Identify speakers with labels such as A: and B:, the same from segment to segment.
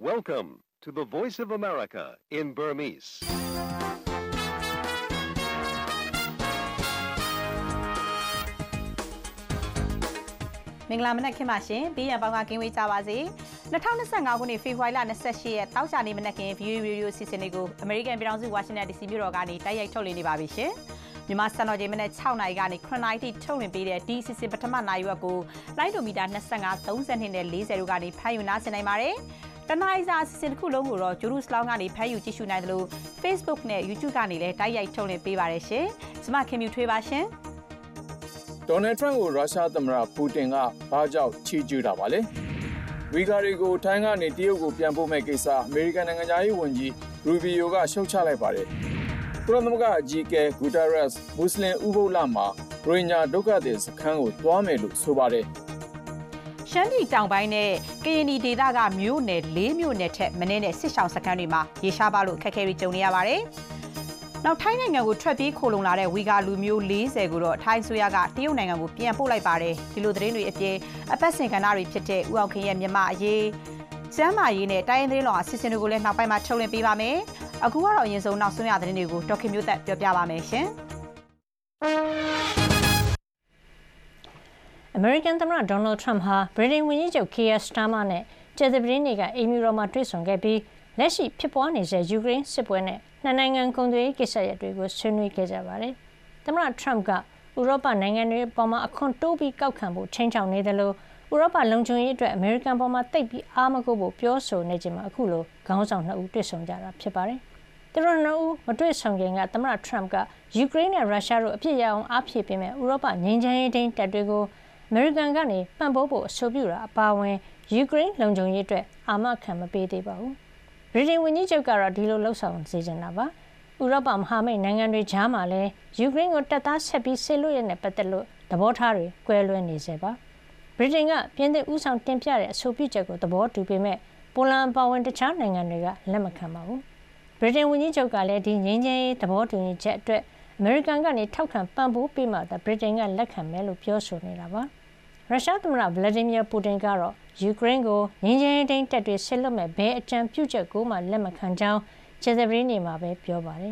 A: Welcome to the Voice of America in Burmese.
B: ။မင်္ဂလာမနက်ခင်းပါရှင်။ဘေးရန်ပေါင်းကကင်းဝေးကြပါစေ။2025ခုနှစ်ဖေဖော်ဝါရီလ28ရက်တောက်ချာနေမနက်ခင်း VOA Radio စီစဉ်လေးကို American ပြည်ထောင်စု Washington DC မြို့တော်ကနေတိုက်ရိုက်ထုတ်လွှင့်နေပါပြီရှင်။မြန်မာစံတော်ချိန်မနက်6နာရီကနေ9နာရီထိထုတ်လွှင့်ပေးတဲ့ဒီစီစဉ်ပထမနာရီဝက်ကိုလိုင်းဒိုမီတာ25 32နဲ့40တို့ကနေဖမ်းယူနားဆင်နိုင်ပါတယ်။တနင်္လာစာအစီအစဉ်တစ်ခုလုံးကိုတော့ Jerusalem ကနေဖမ်းယူကြည့်ရှုနိုင်တယ်လို့ Facebook နဲ့ YouTube ကနေလည်းတိုက်ရိုက်ထုတ်လွှင့်ပေးပါတယ်ရှင်။ကျွန်မခင်မြူထွေးပါရှင်။
C: ဒေါ်နယ်ထရန့်ကိုရုရှားသမ္မတပူတင်ကဘာကြောင့်ချီးကျူးတာပါလဲဝီဂါတွေကိုထိုင်းကနေတရုတ်ကိုပြန်ပို့မဲ့ကိစ္စအမေရိကန်နိုင်ငံသားရေးဝန်ကြီးရူဘီယိုကရှုတ်ချလိုက်ပါတယ်ကုလသမဂ္ဂအကြီးအကဲဂူတာရက်စ်မွတ်စလင်ဥပုသ်လမှာရိုဟင်ဂျာဒုက္ခသည်စခန်းကိုတွားမယ်လို့ဆိုပါတယ်
B: ရှမ်းပြည်တောင်ပိုင်းနဲ့ကရင်နီဒေသကမြို့နယ်၄မြို့နယ်ထက်မနည်းနဲ့စစ်ရှောင်စခန်းတွေမှာရေရှားပါလို့အခက်အခဲတွေကြုံနေရပါတယ်နောက်ထိုင်းနိုင်ငံကိုထွက်ပြေးခိုလုံလာတဲ့ဝီဂါလူမျိုး40ကိုတော့ထိုင်းဆိုရကတရုတ်နိုင်ငံကိုပြန်ပို့လိုက်ပါတယ်ဒီလိုသတင်းတွေအပြင်အပတ်စဉ်ကဏ္ဍတွေဖြစ်တဲ့ဥအောင်ခင်ရဲ့မြန်မာအရေးကျမ်းမာရေးနဲ့တိုင်းရင်းသတင်းလောကအစီအစဉ်တွေကိုလည်းနောက်ပိုင်းမှာထုတ်လွှင့်ပေးပါမယ်အခုကတော့အရင်ဆုံးနောက်ဆုံးရသတင်းတွေကိုဒေါက်ခင်မျိုးသက်ပြောပြပါမယ်ရှင်American သမ္မတ Donald Trump ဟာဗြိတိန်ဝန်ကြီးချုပ် Keir Starmer နဲ့ကျေသပတေးနေ့ကအိမ်ဖြူတော်မှာတွေ့ဆုံခဲ့ပြီးလက်ရှိဖြစ်ပွားနေတဲ့ယူကရိန်းစစ်ပွဲနဲ့နှစ်နိုင်ငံကုန်သွယ်ရေးကိစ္စရပ်တွေကိုဆွေးနွေးခဲ့ကြပါတယ်။သမ္မတ Trump ကဥရောပနိုင်ငံတွေအပေါ်မှာအခွန်တိုးပြီးကောက်ခံဖို့ချိန်ချောင်နေတယ်လို့ဥရောပလုံခြုံရေးအတွက်အမေရိကန်ပေါ်မှာတိတ်ပြီးအားမကိုဖို့ပြောဆိုနေချိန်မှာအခုလိုခေါင်းဆောင်နှစ်ဦးတွေ့ဆုံကြတာဖြစ်ပါတယ်။သူတို့နှစ်ဦးမတွေ့ဆုံခင်ကသမ္မတ Trump ကယူကရိန်းနဲ့ရုရှားတို့အပြစ်ရအောင်အားဖြည့်ပေးမဲ့ဥရောပငြိမ်းချမ်းရေးတင်းတပ်တွေကိုအမေရိကန်ကနေပံ့ပိုးဖို့အဆိုပြုတာအပါအဝင်ယူကရိန်းလုံခြုံရေးအတွက်အာမခံမပေးသေးပါဘူး။ဗြိတိန်ဝန်ကြီးချုပ်ကတော့ဒီလိုလှုပ်ဆောင်စေချင်တာပါဥရောပမဟာမိတ်နိုင်ငံတွေကြားမှာလည်းယူကရိန်းကိုတပ်သားဆက်ပြီးဆေလွတ်ရတဲ့ပတ်သက်လို့သဘောထားတွေကွဲလွဲနေစေပါဗြိတိန်ကပြင်သစ်ဦးဆောင်တင်ပြတဲ့အဆိုပြုချက်ကိုသဘောတူပေမဲ့ပိုလန်အပါအဝင်တခြားနိုင်ငံတွေကလက်မခံပါဘူးဗြိတိန်ဝန်ကြီးချုပ်ကလည်းဒီငြိမ်းချမ်းရေးသဘောတူညီချက်အတွက်အမေရိကန်ကနေထောက်ခံပံ့ပိုးပေးမှသာဗြိတိန်ကလက်ခံမယ်လို့ပြောဆိုနေတာပါရုရှားသမ္မတဗလာဒီမီယာပူတင်ကတော့ယူကရိန်းကိုငြိမ်းချမ်းရေးတင်းတပ်တွေဆစ်လွတ်မဲ့ဘဲအကြံပြုချက်ကိုမှလက်မခံကြောင်းကျေသပတေးနေ့မှာပဲပြောပါတယ်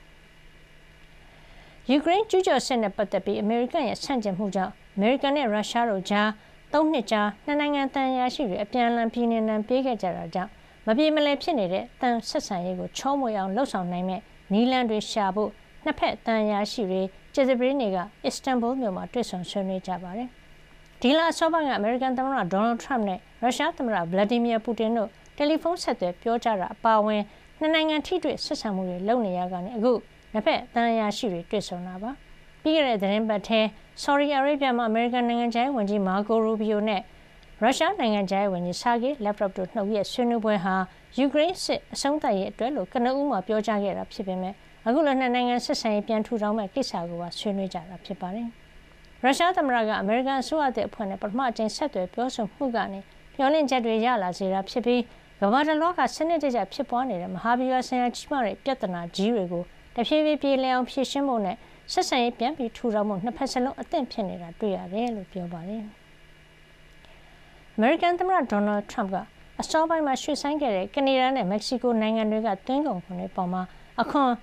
B: ယူကရိန်းကျူးကျော်စစ်နဲ့ပတ်သက်ပြီးအမေရိကန်ရဲ့ဆန့်ကျင်မှုကြောင့်အမေရိကန်နဲ့ရုရှားတို့ကြား၃နှစ်ကြာနှစ်နိုင်ငံတန်ရာရှိတွေအပြန်အလှန်ပြည်နေနံပေးခဲ့ကြတာကြောင့်မပြေမလည်ဖြစ်နေတဲ့တန်ဆက်ဆံရေးကိုချောမွေအောင်လှုပ်ဆောင်နိုင်မဲ့နီလန်တွေရှာဖို့နှစ်ဖက်တန်ရာရှိတွေကျေသပတေးနေ့ကအစ္စတန်ဘူလ်မြို့မှာတွေ့ဆုံဆွေးနွေးကြပါတယ်ဒီလအစောပိုင်းကအမေရိကန်သမ္မတဒေါ်နယ်ထရမ့်နဲ့ရုရှားသမ္မတဗလာဒီမီယာပူတင်တို့တယ်လီဖုန်းဆက်သွယ်ပြောကြားတာအပါအဝင်နှစ်နိုင်ငံထိတွေ့ဆက်ဆံမှုတွေလုပ်နေရကနေအခုနှစ်ဖက်တန်ရာရှိတွေတွေ့ဆုံတာပါပြီးခဲ့တဲ့သတင်းပတ်ထဲဆော်ဒီအာရေဗျမှာအမေရိကန်နိုင်ငံခြားရေးဝန်ကြီးမာကိုရူဘီယိုနဲ့ရုရှားနိုင်ငံခြားရေးဝန်ကြီးဆာဂေးလက်ဗရော့ဗ်တို့နှစ်ဦးရဲ့ဆွေးနွေးပွဲဟာယူကရိန်းစစ်အဆုံးသတ်ရေးအတွက်လို့ကနဦးမှာပြောကြားခဲ့တာဖြစ်ပေမဲ့အခုလည်းနှစ်နိုင်ငံဆက်ဆံရေးပြန်ထူထောင်မဲ့ကိစ္စကိုပါဆွေးနွေးကြတာဖြစ်ပါတယ်ရုရှားသမ္မတကအမေရိကန်အစိုးရတဲ့အဖွဲ့နဲ့ပထမအကြိမ်ဆက်သွယ်ပြောဆိုမှုကနေမျှော်လင့်ချက်တွေရလာစေတာဖြစ်ပြီးကမ္ဘာတလွှားကစနစ်တကျဖြစ်ပွားနေတဲ့မဟာဗျူဟာဆိုင်ရာကြီးမားတဲ့ပြဿနာကြီးတွေကိုတဖြည်းဖြည်းပြေလည်အောင်ဖြေရှင်းဖို့နဲ့ဆက်ဆံရေးပြန်ပြီးထူထောင်မှုနှစ်ဖက်စလုံးအသင့်ဖြစ်နေတာတွေ့ရတယ်လို့ပြောပါတယ်။အမေရိကန်သမ္မတဒေါ်နယ်ထရမ့်ကအစောပိုင်းမှာရွှေ့ဆိုင်းခဲ့တဲ့ကနေဒါနဲ့မက္ကဆီကိုနိုင်ငံတွေကသွင်းကုန်ခွန်တွေပေါ်မှာအခွန်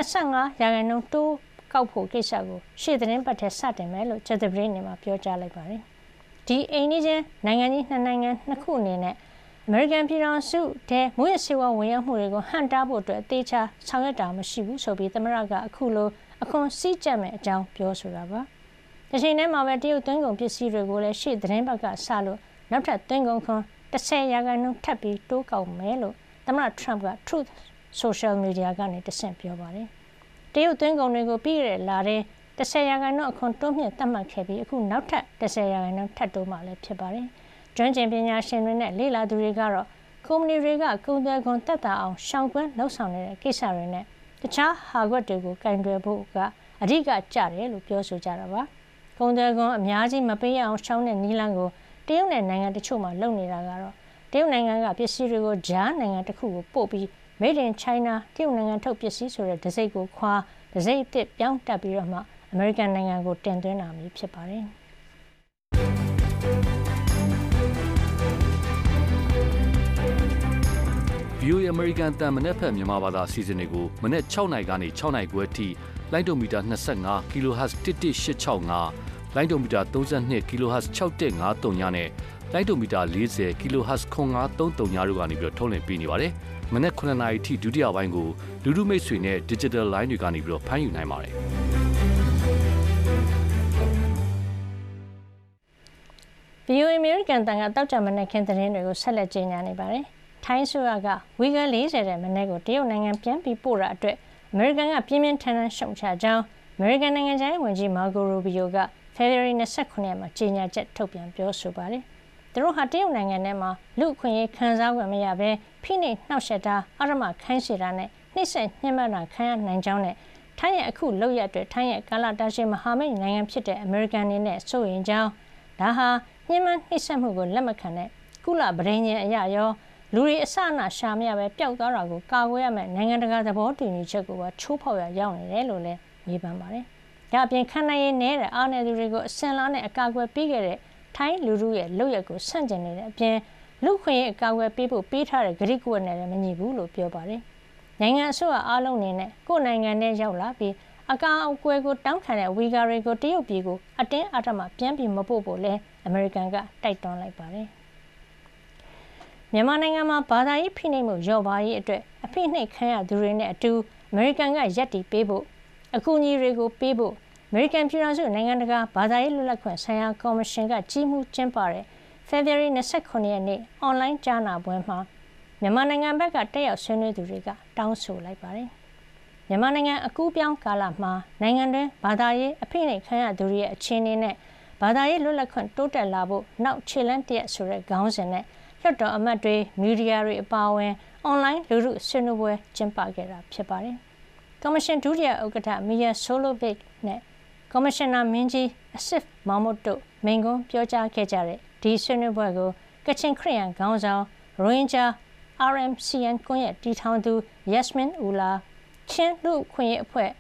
B: 25%တိုးကောက်ဖို့ကိစ္စကိုရှေ့သတင်းပတ်ထဲစတင်မယ်လို့ကျေသပတေးနေ့မှာပြောကြားလိုက်ပါတယ်။ဒီအိမ်နီးချင်းနိုင်ငံကြီးနှစ်နိုင်ငံနှစ်ခုအနေနဲ့အမေရိကန်ပြည်ထောင်စုထဲမွေးဆေးဝါးဝင်ရောက်မှုတွေကိုဟန့်တားဖို့အတွက်အသေးချာဆောင်ရွက်တာမရှိဘူးဆိုပြီးသမ္မတကအခုလိုအခွန်စည်းကျပ်မဲ့အကြောင်းပြောဆိုတာပါ။ဒီချိန်ထဲမှာပဲတရုတ်သွင်းကုန်ပစ္စည်းတွေကိုလည်းရှေ့သတင်းပတ်ကစလို့နောက်ထပ်သွင်းကုန်ခွန်10%ထပ်ပြီးတိုးကောက်မယ်လို့သမ္မတထရမ့်က Truth Social Media ကနေတဆင့်ပြောပါတယ်။တရုတ်သွင်းကုန်တွေကိုပြီးခဲ့တဲ့လထဲ10%အခွန်တိုးမြှင့်သတ်မှတ်ခဲ့ပြီးအခုနောက်ထပ်10%ထပ်တိုးမှလည်းဖြစ်ပါတယ်။ကျွမ်းကျင်ပညာရှင်တွေနဲ့လေ့လာသူတွေကတော့ကုမ္ပဏီတွေကကုန်သွယ်ခွန်သက်သာအောင်ရှောင်ကွင်းလှုပ်ဆောင်နေတဲ့ကိစ္စတွေနဲ့တခြားဟာကွက်တွေကိုကင်တွယ်ဖို့ကအဓိကကျတယ်လို့ပြောဆိုကြတာပါ။ကုန်သွယ်ခွန်အများကြီးမပေးရအောင်ရှောင်တဲ့နည်းလမ်းကိုတရုတ်နဲ့နိုင်ငံတချို့မှလုပ်နေတာကတော့တရုတ်နိုင်ငံကပစ္စည်းတွေကိုဂျားနိုင်ငံတစ်ခုကိုပို့ပြီးMade in China တရုတ်နိုင်ငံထုတ်ပစ္စည်းဆိုတဲ့ဒစိမ့်ကိုခွာဒစိမ့်အစ်ပြောင်းတက်ပြီးတော့မှအမေရိကန်နိုင်ငံကိုတင်သွင်းတာမျိုးဖြစ်ပါတယ်။
D: အမေရိကန်တန်မနက်ဖက်မြန်မာဘာသာအစီအစဉ်တွေကိုမနေ့6နိုင်ကနေ6နိုင်ခွဲအထိလိုင်းဒိုမီတာ25 kHz 11865လိုင်းဒိုမီတာ32 kHz 6153ညနဲ့လိုင်းဒိုမီတာ40 kHz 9533ညတို့ကနေပြီးတော့ထုတ်လွှင့်ပေးနေပါတယ်။မနေ့9နာရီထိဒုတိယပိုင်းကိုလူလူမိတ်ဆွေနဲ့ digital line တွေကနေပြီးတော့ဖမ်းယူနိုင်ပါတယ်။
B: VOA American တန်ကတောက်ကြမနဲ့ခင်သတင်းတွေကိုဆက်လက်ကြေညာနေပါတယ်။ထိုင်းဆိုရကဝီဂါ40တဲ့မနေ့ကိုတရုတ်နိုင်ငံပြန်ပြီးပို့တာအတွက်အမေရိကန်ကပြင်းပြင်းထန်ထန်ရှုံချကြောင်းအမေရိကန်နိုင်ငံခြားရေးဝန်ကြီးမာဂိုရိုဘီယိုကဖေဖော်ဝါရီ29ရက်မှာကြေညာချက်ထုတ်ပြန်ပြောဆိုပါတယ်။သူတို့ဟာတရုတ်နိုင်ငံထဲမှာလူအခွင့်အရေးခံစား권မရဘဲဖိနှိပ်နှောက်ယှက်တာအဓမ္မခိုင်းစေတာနဲ့နှိပ်စက်ညှဉ်းပန်းတာခံရနိုင်ကြောင်းနဲ့ထိုင်းရဲ့အခုလုပ်ရတဲ့ထိုင်းရဲ့ကာလတာရှည်မဟာမိတ်နိုင်ငံဖြစ်တဲ့အမေရိကန်အနေနဲ့စိုးရိမ်ကြောင်းဒါဟာညှဉ်းပန်းနှိပ်စက်မှုကိုလက်မခံတဲ့ကုလပဋိညာဉ်အရရောလူတွေအစအနရှာမရပဲပျောက်သွားတာကိုကာကွယ်ရမယ့်နိုင်ငံတကာသဘောတူညီချက်ကိုပါချိုးဖောက်ရရောက်နေတယ်လို့လည်းဝေဖန်ပါတယ်။ဒါအပြင်ခန္ဓာရည်နည်းတဲ့အားနည်းသူတွေကိုအစင်လားနဲ့အကာအကွယ်ပေးခဲ့တဲ့ထိုင်းလူထုရဲ့လုပ်ရက်ကိုဆန့်ကျင်နေတဲ့အပြင်လူခွင့်ရေးအကာအကွယ်ပေးဖို့ပေးထားတဲ့ဂရိကဝတ်နဲ့လည်းမညီဘူးလို့ပြောပါတယ်။နိုင်ငံအစိုးရအားလုံးအနေနဲ့ကိုယ်နိုင်ငံထဲရောက်လာပြီးအကာအကွယ်ကိုတောင်းခံတဲ့ဝီဂါတွေကိုတရုတ်ပြည်ကိုအတင်းအဓမ္မပြန်ပြီးမပို့ဖို့လည်းအမေရိကန်ကတိုက်တွန်းလိုက်ပါတယ်။မြန်မာနိုင်ငံမှာဘာသာရေးဖိနှိပ်မှုလျော့ပါရေးအတွက်အဖိနှိပ်ခံရသူတွေနဲ့အတူအမေရိကန်ကရပ်တည်ပေးဖို့အကူအညီတွေကိုပေးဖို့အမေရိကန်ပြည်ထောင်စုနိုင်ငံတကာဘာသာရေးလွတ်လပ်ခွင့်ဆိုင်ရာကော်မရှင်ကကြီးမှုကျင်းပတဲ့ဖေဖော်ဝါရီ29ရက်နေ့အွန်လိုင်းကြားနာပွဲမှာမြန်မာနိုင်ငံဘက်ကတက်ရောက်ဆွေးနွေးသူတွေကတောင်းဆိုလိုက်ပါတယ်။မြန်မာနိုင်ငံအကူးပြောင်းကာလမှာနိုင်ငံတွင်းဘာသာရေးအဖိနှိပ်ခံရသူတွေရဲ့အခြေအနေနဲ့ဘာသာရေးလွတ်လပ်ခွင့်တိုးတက်လာဖို့နောက်ခြေလှမ်းတရက်ဆိုတဲ့ခေါင်းစဉ်နဲ့လွှတ်တော်အမတ်တွေမီဒီယာတွေအပါအဝင်အွန်လိုင်းလူထုဆွေးနွေးပွဲကျင်းပခဲ့တာဖြစ်ပါတယ်။ကော်မရှင်ဒုတိယဥက္ကဋ္ဌမီယာဆိုလိုဗစ်နဲ့ကော်မရှင်နာမင်းကြီးအဆစ်မောင်မုတ်တို့မိန့်ခွန်းပြောကြားခဲ့ကြတဲ့ဒီဆွေးနွေးပွဲကိုကချင်ခရစ်ယာန်ခေါင်းဆောင်ရိုဟင်ဂျာ RMCN ကွန်ရက်တည်ထောင်သူ Yasmin Ullah ချင်းလူခွင့်ရေးအဖွဲ့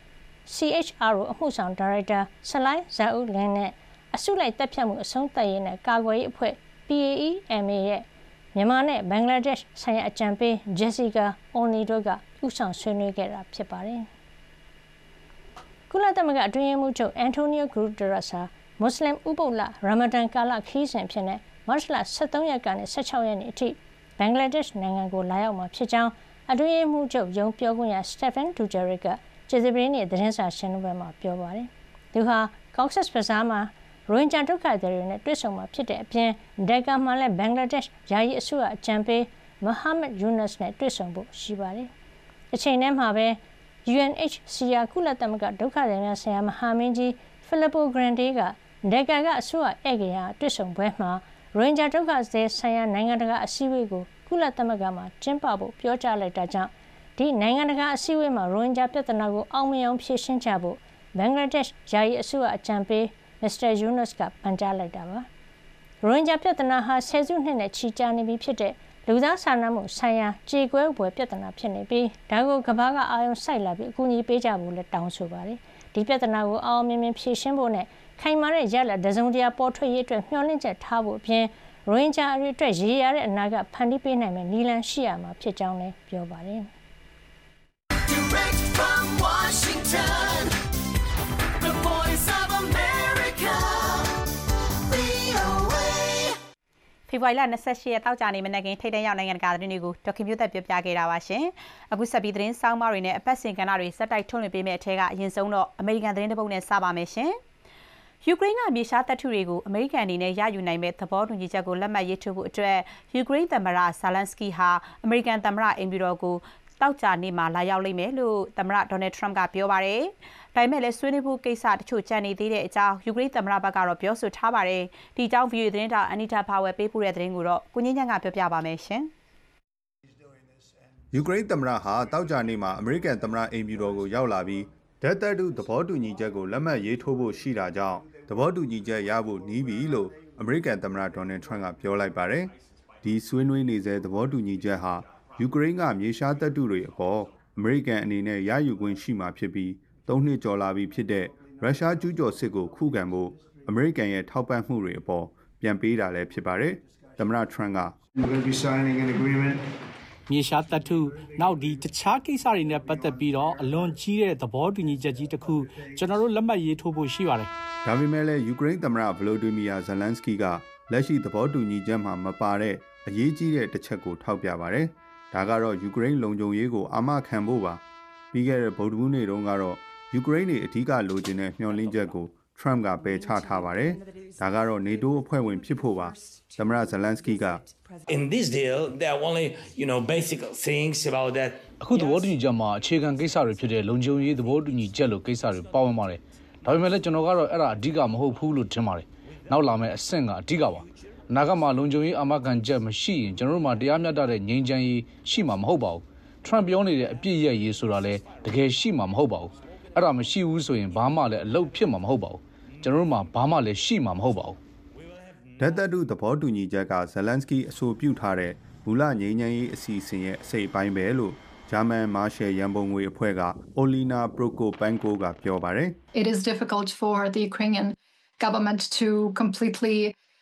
B: CHRO အမှုဆောင်ဒါရိုက်တာဆလိုင်းဇာအူးလင်းနဲ့အစုလိုက်တပ်ဖြတ်မှုအဆုံးသတ်ရေးနဲ့ကာကွယ်ရေးအဖွဲ့ PAEMA ရဲ့မြန်မာနဲ့ဘင်္ဂလားဒေ့ရှ်ဆိုင်ရာအကြံပေး Jessica Oni တို့ကဦးဆောင်ဆွေးနွေးခဲ့တာဖြစ်ပါတယ်။ကုလသမဂ္ဂအတွင်းရေးမှူးချုပ်အန်တိုနီယိုဂူတရက်စ်ဟာမွတ်စလင်ဥပုသ်လရာမဒန်ကာလခရီးစဉ်ဖြစ်တဲ့မတ်လ23ရက်ကနေ16ရက်နေ့အထိဘင်္ဂလားဒေ့ရှ်နိုင်ငံကိုလာရောက်မှာဖြစ်ကြောင်းအတွင်းရေးမှူးချုပ်ရုံးပြောခွင့်ရစတက်ဖန်ဒူဂျာရစ်ကကျေးဇူးပေးနေ့သတင်းစာရှင်းလင်းပွဲမှာပြောပါတယ်။သူဟာကော့ဆက်ဘဇားမှာရိုဟင်ဂျာဒုက္ခသည်တွေနဲ့တွေ့ဆုံမှာဖြစ်တဲ့အပြင်ဒက်ကာမှာလည်းဘင်္ဂလားဒေ့ရှ်ယာယီအစိုးရအကြံပေးမဟာမက်ယူနက်စ်နဲ့တွေ့ဆုံဖို့ရှိပါတယ်။အချိန်တည်းမှာပဲ UNHCR ကုလသမဂ္ဂဒုက္ခသည်များဆိုင်ရာမဟာမင်းကြီးဖိလစ်ပိုဂရန်ဒေးကဒက်ကာကအစိုးရဧည့်ဂေဟာတွေ့ဆုံပွဲမှာရိုဟင်ဂျာဒုက္ခသည်ဆိုင်ရာနိုင်ငံတကာအစည်းအဝေးကိုကုလသမဂ္ဂမှာကျင်းပဖို့ပြောကြားလိုက်တာကြောင့်ဒီနိုင်ငံတကာအစည်းအဝေးမှာရိုဟင်ဂျာပြဿနာကိုအောင်မြင်အောင်ဖြေရှင်းကြဖို့ဘင်္ဂလားဒေ့ရှ်ယာယီအစိုးရအကြံပေးမစ္စတာယူနက်စ်ကပန်ကြားလိုက်တာပါ။ရိုဟင်ဂျာပြဿနာဟာဆယ်စုနှစ်နဲ့ချီကြာနေပြီဖြစ်တဲ့လူသားစာနာမှုဆိုင်ရာကြေကွဲပွဲပြဿနာဖြစ်နေပြီးဒါကိုကမ္ဘာကအာရုံစိုက်လာပြီးအကူအညီပေးကြဖို့လည်းတောင်းဆိုပါတယ်။ဒီပြဿနာကိုအောင်မြင်မြင်ဖြေရှင်းဖို့နဲ့ခိုင်မာတဲ့ရလဒ်တစုံတရာပေါ်ထွက်ရေးအတွက်မျှော်လင့်ချက်ထားဖို့အပြင်ရိုဟင်ဂျာတွေအတွက်ရည်ရတဲ့အနာဂတ်ဖန်တီးပေးနိုင်မယ့်နည်းလမ်းရှိရမှာဖြစ်ကြောင်းလည်းပြောပါတယ်။
E: Direct from Washington, the voice of America, VOA.
F: ဖေဖော်ဝါရီလ28ရက်တောက်ကြနေမနက်ခင်းထိတ်တန့်ရောက်နိုင်ငံတကာသတင်းတွေကိုဒေါက်ခင်မျိုးသက်ပြောပြခဲ့တာပါရှင်။အခုဆက်ပြီးသတင်းဆောင်းပါးတွေနဲ့အပတ်စဉ်ကဏ္ဍတွေစက်တိုက်ထုတ်လွှင့်ပေးမယ့်အထက်ကအရင်ဆုံးတော့အမေရိကန်သတင်းတစ်ပုဒ်နဲ့စပါမယ်ရှင်။ယူကရိန်းကမြေရှားတပ်ထုတွေကိုအမေရိကန်အနေနဲ့ရယူနိုင်မဲ့သဘောတူညီချက်ကိုလက်မှတ်ရေးထိုးဖို့အတွက်ယူကရိန်းသမ္မတဇာလန်စကီဟာအမေရိကန်သမ္မတအင်ဘီတော်ကိုတောက်ကြနေမှာလာရောက်လိမ့်မယ်လို့သမ္မတဒေါ်နယ်ထရမ့်ကပြောပါတယ်။ဒါပေမဲ့လည်းဆွေးနွေးဖို့ကိစ္စတချို့ကြံနေသေးတဲ့အကြောင်းယူကရိန်းသမ္မတဘက်ကတော့ပြောဆိုထားပါတယ်။ဒီအကြောင်း VOA သတင်းတောက်အန်နီတာဖာဝယ်ပေးပို့တဲ့သတင်းကိုတော့ကိုငင်းချမ်းကပြောပြပါမယ်ရှင်
G: ။ယူကရိန်းသမ္မတဟာတောက်ကြနေမှာအမေရိကန်သမ္မတအင်ဘီတော်ကိုရောက်လာပြီးဓာတ်တပ်တုသဘောတူညီချက်ကိုလက်မှတ်ရေးထိုးဖို့ရှိတာကြောင့်သဘောတူညီချက်ရဖို့နှီးပြီလို့အမေရိကန်သမ္မတဒေါ်နယ်ထရမ့်ကပြောလိုက်ပါတယ်။ဒီဆွေးနွေးနေစေသဘောတူညီချက်ဟာယူကရိန်းကမြေရှားတပ်တုတွေအပေါ်အမေရိကန်အနေနဲ့ရယူခွင့်ရှိမှာဖြစ်ပြီး3နှစ်ကျော်လာပြီဖြစ်တဲ့ရုရှားကျူးကျော်စစ်ကိုခုခံဖို့အမေရိကန်ရဲ့ထောက်ပံ့မှုတွေအပေါ်ပြန်ပေးတာလည်းဖြစ်ပါတယ်။သမ္မတထရမ့်က
H: မြေရှားတပ်ထုနောက်ဒီတခြားကိစ္စတွေနဲ့ပတ်သက်ပြီးတော့အလွန်ကြီးတဲ့သဘောတူညီချက်ကြီးတစ်ခုကျွန်တော်တို့လက်မှတ်ရေးထိုးဖို့ရှိပါတယ်
G: ။ဒါပေမဲ့လည်းယူကရိန်းသမ္မတဗလိုဒီမီယာဇလန်စကီကလက်ရှိသဘောတူညီချက်မှာမပါတဲ့အရေးကြီးတဲ့တစ်ချက်ကိုထောက်ပြပါတယ်။ဒါကတော့ယူကရိန်းလုံခြုံရေးကိုအာမခံဖို့ပါ။ပြီးခဲ့တဲ့ဗုဒ္ဓဟူးနေ့တုန်းကတော့ယူကရိန်းတွေအဓိကလိုချင်တဲ့မျှော်လင့်ချက်ကိုထရမ့်ကပယ်ချထားပါတယ်။ဒါကတော့ NATO အဖွဲ့ဝင်ဖြစ်ဖို့ပါ။သမ္မတဇလန်စကီက
I: In this deal there are only basic things about that
D: အခုသဘောတူညီချက်မှာအခြေခံကိစ္စတွေဖြစ်တဲ့လုံခြုံရေးသဘောတူညီချက်လိုကိစ္စတွေပါဝင်ပါတယ်။ဒါပေမဲ့လည်းကျွန်တော်ကတော့အဲ့ဒါအဓိကမဟုတ်ဘူးလို့ထင်ပါတယ်။နောက်လာမယ့်အဆင့်ကအဓိကပါ။အနာဂတ်မှာလုံခြုံရေးအာမခံချက်မရှိရင်ကျွန်တော်တို့မှာတရားမျှတတဲ့ငြိမ်းချမ်းရေးရှိမှာမဟုတ်ပါဘူး။ Trump ပြောနေတဲ့အပြစ်ရဲ့ရေးဆိုတာလည်းတကယ်ရှိမှာမဟုတ်ပါဘူး။အဲ့ဒါမရှိဘူးဆိုရင်ဘာမှလည်းအလုပ်ဖြစ်မှာမဟုတ်ပါဘူး။ကျွန်တော်တို့မှာဘာမှလည်းရှိမှာမဟုတ်ပါဘူး
G: ။ဓာတ်သတ္တုသဘောတူညီချက်ကဇလန်စကီအဆိုပြုထားတဲ့မူလငြိမ်းချမ်းရေးအစီအစဉ်ရဲ့အစိတ်အပိုင်းပဲလို့ဂျာမန်မာရှယ်ရန်ပုံငွေအဖွဲ့ကအိုလီနာပရိုကိုပန်ကိုကပြောပါတယ်
J: It is difficult for the Ukrainian government to completely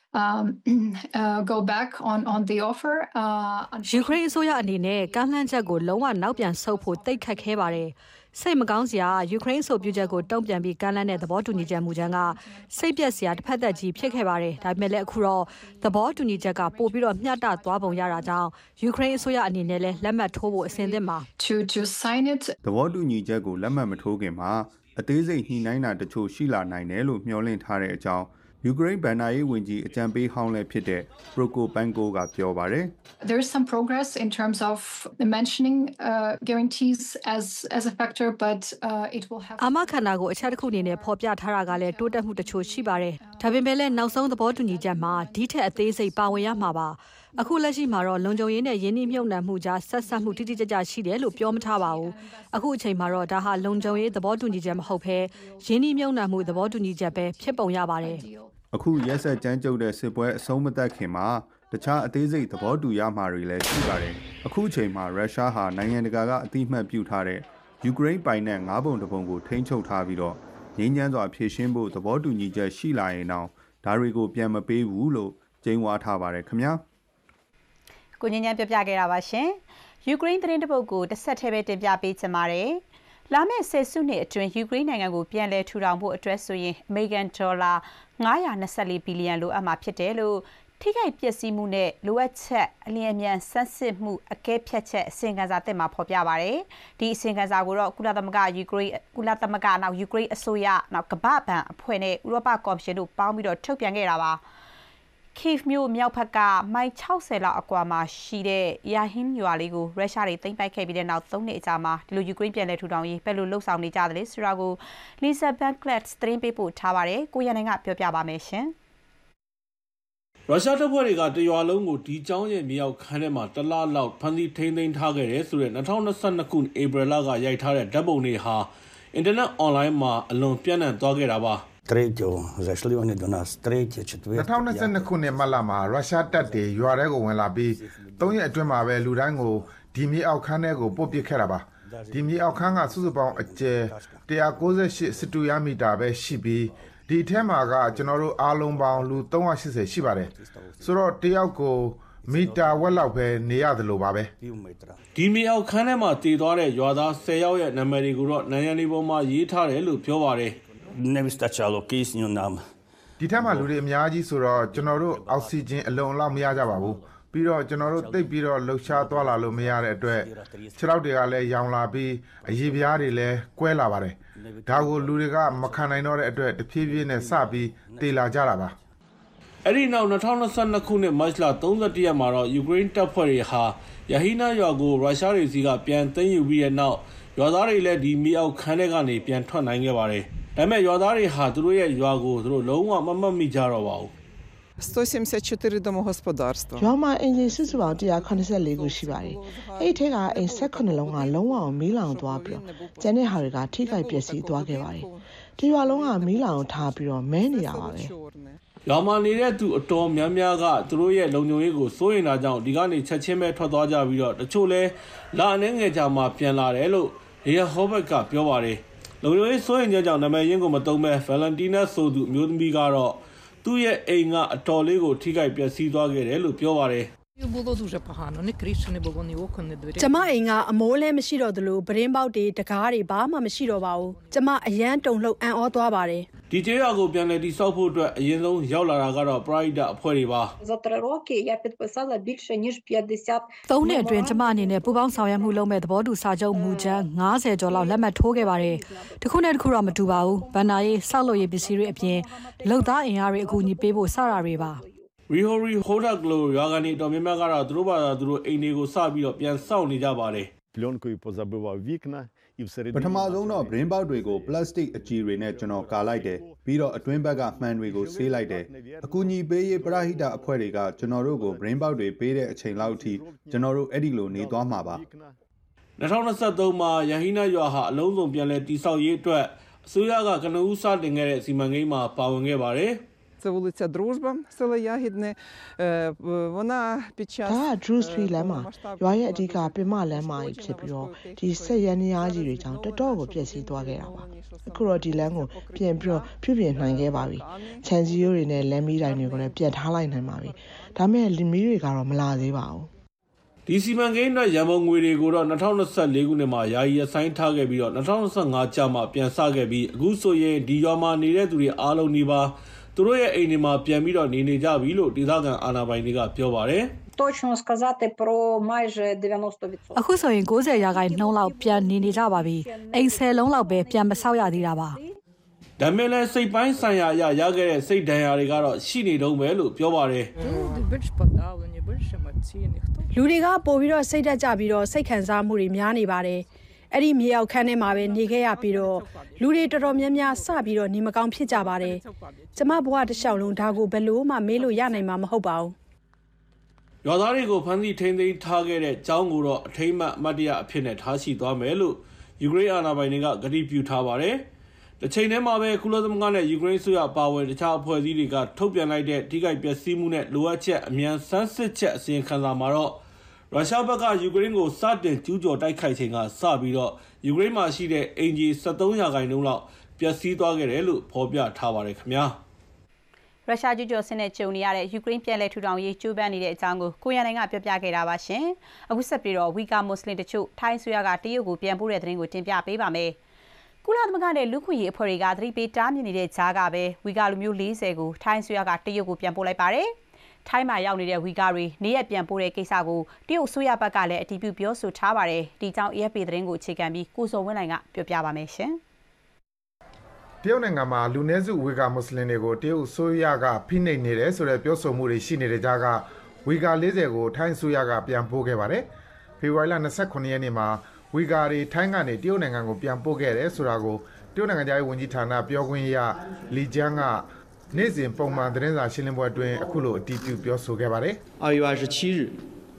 J: go back on the offer
K: ယူကရိန်းအစိုးရအနေနဲ့ကမ်းလှမ်းချက်ကိုလုံးဝနောက်ပြန်ဆုတ်ဖို့တိတ်ခတ်ခဲပါတယ်စိတ်မကောင်းစရာယူကရိန်းဆိုပြုချက်ကိုတုံ့ပြန်ပြီးကမ်းလှမ်းတဲ့သဘောတူညီချက်မူကြမ်းကစိတ်ပြက်စရာတစ်ဖက်သက်ကြီးဖြစ်ခဲ့ပါတယ်ဒါပေမဲ့လည်းအခုတော့သဘောတူညီချက်ကပို့ပြီးတော့မျှတသွားပုံရတာကြောင့်ယူကရိန်းအစိုးရအနေနဲ့လည်းလက်မှတ်ထိုးဖို့အဆင်သင့်ပါ
J: to sign it
G: သဘောတူညီချက်ကိုလက်မှတ်မထိုးခင်မှာအသေးစိတ်ညှိနှိုင်းတာတချို့ရှိလာနိုင်တယ်လို့မျှော်လင့်ထားတဲ့အကြောင်းယူကရိန်းဗန်နာရေးဝန်ကြီးအကြံပေးဟောင်းလည်းဖြစ်တဲ့ပရိုကိုပန်ကိုကပြောပါတယ်
J: There is some progress in terms of mentioning guarantees as a factor but it will have
K: အာမခံတာကိုအချက်တစ်ခုအနေနဲ့ဖော်ပြထားတာကလည်းတိုးတက်မှုတချို့ရှိပါတယ်ဒါပေမဲ့လည်းနောက်ဆုံးသဘောတူညီချက်မှာဒီထက်အသေးစိတ်ပါဝင်ရမှာပါအခုလက်ရှိမှာတော့လုံခြုံရေးနဲ့ယင်းနှိမ့်မြုပ်နှံမှုကြားဆက်ဆက်မှုတိတိကျကျရှိတယ်လို့ပြောမထားပါဘူးအခုအချိန်မှာတော့ဒါဟာလုံခြုံရေးသဘောတူညီချက်မဟုတ်ဘဲယင်းနှိမ့်မြုပ်နှံမှုသဘောတူညီချက်ပဲဖြစ်ပုံရပါတယ်
G: အခုရက်ဆက်ကြမ်းကြုတ်တဲ့စစ်ပွဲအဆုံးမသတ်ခင်မှာတခြားအသေးစိတ်သဘောတူရမှာတွေလည်းရှိပါတယ်အခုအချိန်မှာရုရှားဟာနိုင်ငံတကာကအတိအမှတ်ပြုထားတဲ့ယူကရိန်းပိုင်နဲ့9ပုံတပုံကိုထိန်းချုပ်ထားပြီးတော့ငြိမ်းချမ်းစွာဖြည့်ရှင်းဖို့သဘောတူညီချက်ရှိလာရင်တော့ဒါတွေကိုပြန်မပေးဘူးလို့ကြေညာထားပါတယ်ခင်ဗျာ
F: ကိုငင်းညံပြပြခဲ့တာပါရှင်ယူကရိန်းသတင်းတပုတ်ကိုတစ်ဆက်တည်းပဲတင်ပြပေးချင်ပါတယ်လာမယ့်ဆယ်စုနှစ်အတွင်းယူကရိန်းနိုင်ငံကိုပြန်လည်ထူထောင်ဖို့အတွက်ဆိုရင်အမေရိကန်ဒေါ်လာ924ဘီလီယံလိုအပ်မှာဖြစ်တယ်လို့ထိခိုက်ပျက်စီးမှုနဲ့လိုအပ်ချက်အလျင်အမြန်ဆန်းစစ်မှုအကဲဖြတ်ချက်အစီအစဉ်သစ်မှာဖော်ပြပါတယ်ဒီအစီအစဉ်ကိုတော့ကုလသမဂ္ဂယူကရိန်းနောက်ယူကရိန်းအစိုးရနောက်ကမ္ဘာ့ဘဏ်အဖွဲ့နဲ့ဥရောပကော်မရှင်တို့ပေါင်းပြီးတော့ထုတ်ပြန်ခဲ့တာပါKyiv မြို့မြောက်ဘက်ကမိုင်60လောက်အကွာမှာရှိတဲ့ Yahin ရွာလေးကိုရုရှားတွေသိမ်းပိုက်ခဲ့ပြီးတဲ့နောက်3နှစ်အကြာမှာဒီလိုယူကရိန်းပြည်နယ်ထူထောင်ရေးဘယ်လိုလှုပ်ဆောင်နေကြသလဲဆိုတာကို Lisa Banklet သတင်းပေးပို့ထားပါတယ်ကိုရန်နိုင်ကပြောပြပါမယ်ရှင်
L: ရုရှားတပ်ဖွဲ့တွေကတရွာလုံးကိုဒီကျောင်းရဲ့မြေအောက်ခန်းထဲမှာတလလောက်ဖမ်းဆီးထိန်းသိမ်းထားခဲ့တယ်ဆိုတဲ့2022ခုဧပြီလကရိုက်ထားတဲ့ဓာတ်ပုံတွေဟာအင်တာနက်အွန်လိုင်းမှာအလွန်ပြန့်နှံ့သွားခဲ့တာပါ
M: 2022ခုနှစ်မတ်လမှာရုရှားတပ်တွေရွာထဲကိုဝင်လာပြီး3ရက်အတွင်းမှာပဲလူတိုင်းကိုဒီမြေအောက်ခန်းထဲကိုပို့ပစ်ခဲ့တာပါဒီမြေအောက်ခန်းကစုစုပေါင်းအကျယ်198စတုရမီတာပဲရှိပြီးဒီအထက်မှာကကျွန်တော်တို့အားလုံးပေါင်းလူ380ရှိပါတယ်ဆိုတော့တယောက်ကိုမီတာဝက်လောက်ပဲနေရတယ်လို့ပါပဲ
L: ဒီမြေအောက်ခန်းထဲမှာတည်သွားတဲ့ရွာသား10ယောက်ရဲ့နာမည်တွေကိုတော့နိုင်ငံတွေပေါ်မှာရေးထားတယ်လို့ပြောပါတယ်
M: ဒီထက်မှလူတွေအများကြီးဆိုတော့ကျွန်တော်တို့အောက်ဆီဂျင်အလုံအလောက်မရကြပါဘူးပြီးတော့ကျွန်တော်တို့တိတ်ပြီးတော့လှုပ်ရှားသွားလာလို့မရတဲ့အတွက်ခြေထောက်တွေကလည်းရောင်လာပြီးအရည်ပြားတွေလည်းကွဲလာပါတယ်ဒါကိုလူတွေကမခံနိုင်တော့တဲ့အတွက်တဖြည်းဖြည်းနဲ့စပြီးတေလာကြတာပါ
L: အဲ့ဒီနောက်2022ခုနှစ်မတ်လ31ရက်မှာတော့ယူကရိန်းတပ်ဖွဲ့တွေဟာယာဟီနာရွာကိုရုရှားတွေစီကပြန်သိမ်းယူပြီးတဲ့နောက်ရွာသားတွေလည်းဒီမြေအောက်ခန်းထဲကနေပြန်ထွက်နိုင်ခဲ့ပါတယ်ဒါပေမဲ့ရွာသားတွေဟာသူတို့ရဲ့ရွာကိုသူတို့လုံးဝမမှတ်မိကြတော့ပါဘူး
N: 174 домогосподарства
O: ရွာမှာအင်ဂျင်စုစုပေါင်း184ခုရှိပါတယ်။အဲ့ဒီထဲကအိမ်18လုံးကလုံးဝမီးလောင်သွားပြီးတော့ကျန်တဲ့ဟာတွေကထိခိုက်ပျက်စီးသွားခဲ့ပါတယ်။ဒီရွာလုံးကမီးလောင်ထားပြီးတော့မဲနေတာပါပဲ
L: ။ရွာမှာနေတဲ့သူအတော်များများကသူတို့ရဲ့လုံခြုံရေးကိုစိုးရိမ်တာကြောင့်ဒီကနေချက်ချင်းပဲထွက်သွားကြပြီးတော့တချို့လဲလာအနေငယ်ကြမှာပြန်လာတယ်လို့ရေဟောဘက်ကပြောပါတယ်။လုံခြုံရေးစိုးရိမ်ကြကြောင့်နာမည်ရင်းကိုမသုံးမဲ့ဗယ်လန်တီနာဆိုသူအမျိုးသမီးကတော့သူ့ရဲ့အိမ်ကအတော်လေးကိုထိခိုက်ပျက်စီးသွားခဲ့တယ်လို့ပြောပါတယ်
K: ကျမအိမ်ကအမိုးလည်းမရှိတော့သလိုပရင်းပေါက်တွေတကားတွေဘာမှမရှိတော့ပါဘူးကျမအရန်တုန်လှုပ်အံ့ဩသွားပါတယ်
L: ဒီကျေးရွာကိုပြန်လည်တည်ဆောက်ဖို့အတွက်အရင်ဆုံးရောက်လာတာကတော့ Pride အဖွဲ့တွေပါ
K: 3 နှစ်အတွင်းကျမအနေနဲ့ပူပေါင်းဆောင်ရွက်မှုလုပ်မဲ့သဘောတူစာချုပ်မူကြမ်း90ကျော်လောက်လက်မှတ်ထိုးခဲ့ပါတယ်တစ်ခုနဲ့တစ်ခုတော့မတူပါဘူးဗန္နာရေးဆောက်လုပ်ရေးပစ္စည်းတွေအပြင်လုံသားအင်အားတွေအကူအညီပေးဖို့စတာတွေပါ
L: Rihori Hodak လို့ရွာကနေတော်များများကတော့သူတို့ဘာသာသူတို့အိမ်တွေကိုစပြီးတော့ပြန်ဆောက်နေကြပါတယ်
G: ပထမဆုံးတော့ဘရင်းပေါက်တွေကိုပလတ်စတစ်အကြည်တွေနဲ့ကျွန်တော်ကာလိုက်တယ်ပြီးတော့အတွင်းဘက်ကမှန်တွေကိုဆေးလိုက်တယ်အကူအညီပေးရေးပရဟိတအဖွဲ့တွေကကျွန်တော်တို့ကိုဘရင်းပေါက်တွေပေးတဲ့အချိန်လောက်အထိကျွန်တော်တို့အဲ့ဒီလိုနေသွားမှာပါ
L: 2023မှာယဟိနာရွာဟာအလုံးစုံပြန်လည်တည်ဆောက်ရေးအတွက်အစိုးရကကနဦးစတင်ခဲ့တဲ့စီမံကိန်းမှာပါဝင်ခဲ့ပါတယ်
N: Це вулиця Дружба, село Ягідне. Вона під час
O: ဒါက Drew Street လမ်းမှာရွာရဲ့အဓိကပင်မလမ်းမကြီးဖြစ်ပြီးတော့ဒီဆက်ရန်နေအားကြီးတွေကြောင့်တော်တော်ကိုပြည့်စည်သွားခဲ့တာပါအခုတော့ဒီလမ်းကိုပြင်ပြီးတော့ပြုပြင်နိုင်ခဲ့ပါပြီခြံစည်းရိုးတွေနဲ့လမ်းမီးတိုင်တွေကိုလည်းပြန်ထားလိုက်နိုင်ပါပြီဒါပေမဲ့လမ်းမီးတွေကတော့မလာသေးပါဘူး
L: ဒီစီမံကိန်းအတွက်ရန်ပုံငွေတွေကိုတော့2024ခုနှစ်မှာယာယီအဆိုင်ထားခဲ့ပြီးတော့2025ကျမှပြန်စခဲ့ပြီးအခုဆိုရင်ဒီရွာမှာနေတဲ့သူတွေအားလုံးဒီပါသူတို့ရဲ့အိမ်တွေမှာပြန်ပြီးတော့နေကြပြီလို့ဒေသခံအာဏာပိုင်တွေကပြောပါတယ်
P: Точно сказати про майже 90%.
K: အခုဆိုရင်90%လောက်ပြန်နေကြပါပြီအိမ်10လုံးလောက်ပဲပြန်မဆောက်ရသေးတာပါ
L: ဒါပေမဲ့စိတ်ပိုင်းဆိုင်ရာအရရခဲ့တဲ့စိတ်ဒဏ်ရာတွေကတော့ရှိနေတုံးပဲလို့ပြောပါတယ်
K: လူတွေကပို့ပြီးတော့စိတ်တက်ကြပြီးတော့စိတ်ခံစားမှုတွေများနေပါတယ်အဲ့ဒီမြေအောက်ခန်းထဲမှာပဲနေခဲ့ရပြီးတော့လူတွေတော်တော်များများစပြီးတော့နေမကောင်းဖြစ်ကြပါတယ်ကျမဘဝတစ်လျှောက်လုံးဒါကိုဘယ်လို့မှမေးလို့ရနိုင်မှာမဟုတ်ပါဘူး
L: ရွာသားတွေကိုဖမ်းဆီးထိန်းသိမ်းထားခဲ့တဲ့ကျောင်းကိုတော့အထိမ်းအမှတ်အမတ်တရအဖြစ်နဲ့ထားရှိသွားမယ်လို့ယူကရိန်းအာဏာပိုင်တွေကကတိပြုထားပါတယ်တစ်ချိန်တည်းမှာပဲကုလသမဂ္ဂနဲ့ယူကရိန်းဆိုရပါဝင်တခြားအဖွဲ့အစည်းတွေကထုတ်ပြန်လိုက်တဲ့ထိခိုက်ပျက်စီးမှုနဲ့လိုအပ်ချက်အမြန်ဆန်းစစ်ချက်အစီရင်ခံစာမှာတော့ရုရှားဘက်ကယူကရိန်းကိုစတင်ကျူးကျော်တိုက်ခိုက်ချိန်ကစပြီးတော့ယူကရိန်းမှာရှိတဲ့အင်ဂျီ73%လောက်ပျက်စီးသွားခဲ့တယ်လို့ဖော်ပြထားပါတယ်ခင်ဗျာ
F: ရုရှားကျူးကျော်စစ်နဲ့ကြုံနေရတဲ့ယူကရိန်းပြည်လဲထူထောင်ရေးကျိုးပန်းနေတဲ့အကြောင်းကိုကိုရန်နိုင်ကပြောပြခဲ့တာပါရှင်အခုဆက်ပြီးတော့ဝီဂါမွတ်စလင်တချို့ထိုင်းဆွေကတရုတ်ကိုပြန်ပို့တဲ့သတင်းကိုတင်ပြပေးပါမယ်ကုလသမဂ္ဂနဲ့လူခွင့်ရေးအဖွဲ့တွေကသတိပေးတားမြစ်နေတဲ့ကြားကပဲဝီဂါလူမျိုး40ကိုထိုင်းဆွေကတရုတ်ကိုပြန်ပို့လိုက်ပါတယ်ထိုင်းမှာရောက်နေတဲ့ဝီဂါတွေနေရပြန်ပို့တဲ့ကိစ္စကိုတရုတ်အစိုးရဘက်ကလည်းအတည်ပြုပြောဆိုထားပါတယ်ဒီကြောင့် AFP သတင်းကိုအခြေခံပြီးကိုစောဝင်းနိုင်ကပြောပြပါမယ်ရှင်
M: တရုတ်နိုင်ငံမှာလူနည်းစုဝီဂါမွတ်စလင်တွေကိုတရုတ်အစိုးရကဖိနှိပ်နေတယ်ဆိုတဲ့ပြောဆိုမှုတွေရှိနေတဲ့ကြားကဝီဂါ40ကိုထိုင်းအစိုးရကပြန်ပို့ခဲ့ပါတယ်ဖေဖော်ဝါရီလ29ရက်နေ့မှာဝီဂါတွေထိုင်းကနေတရုတ်နိုင်ငံကိုပြန်ပို့ခဲ့တယ်ဆိုတာကိုတရုတ်နိုင်ငံသားရေးဝန်ကြီးဌာနပြောခွင့်ရလီကျန်းကနေ့စဉ်ပုံမှန်သတင်းစာရှင်းလင်းပွဲအတွင်းအခုလိုအတည်ပြုပြောဆိုခဲ့ပါတယ်
Q: 2月27日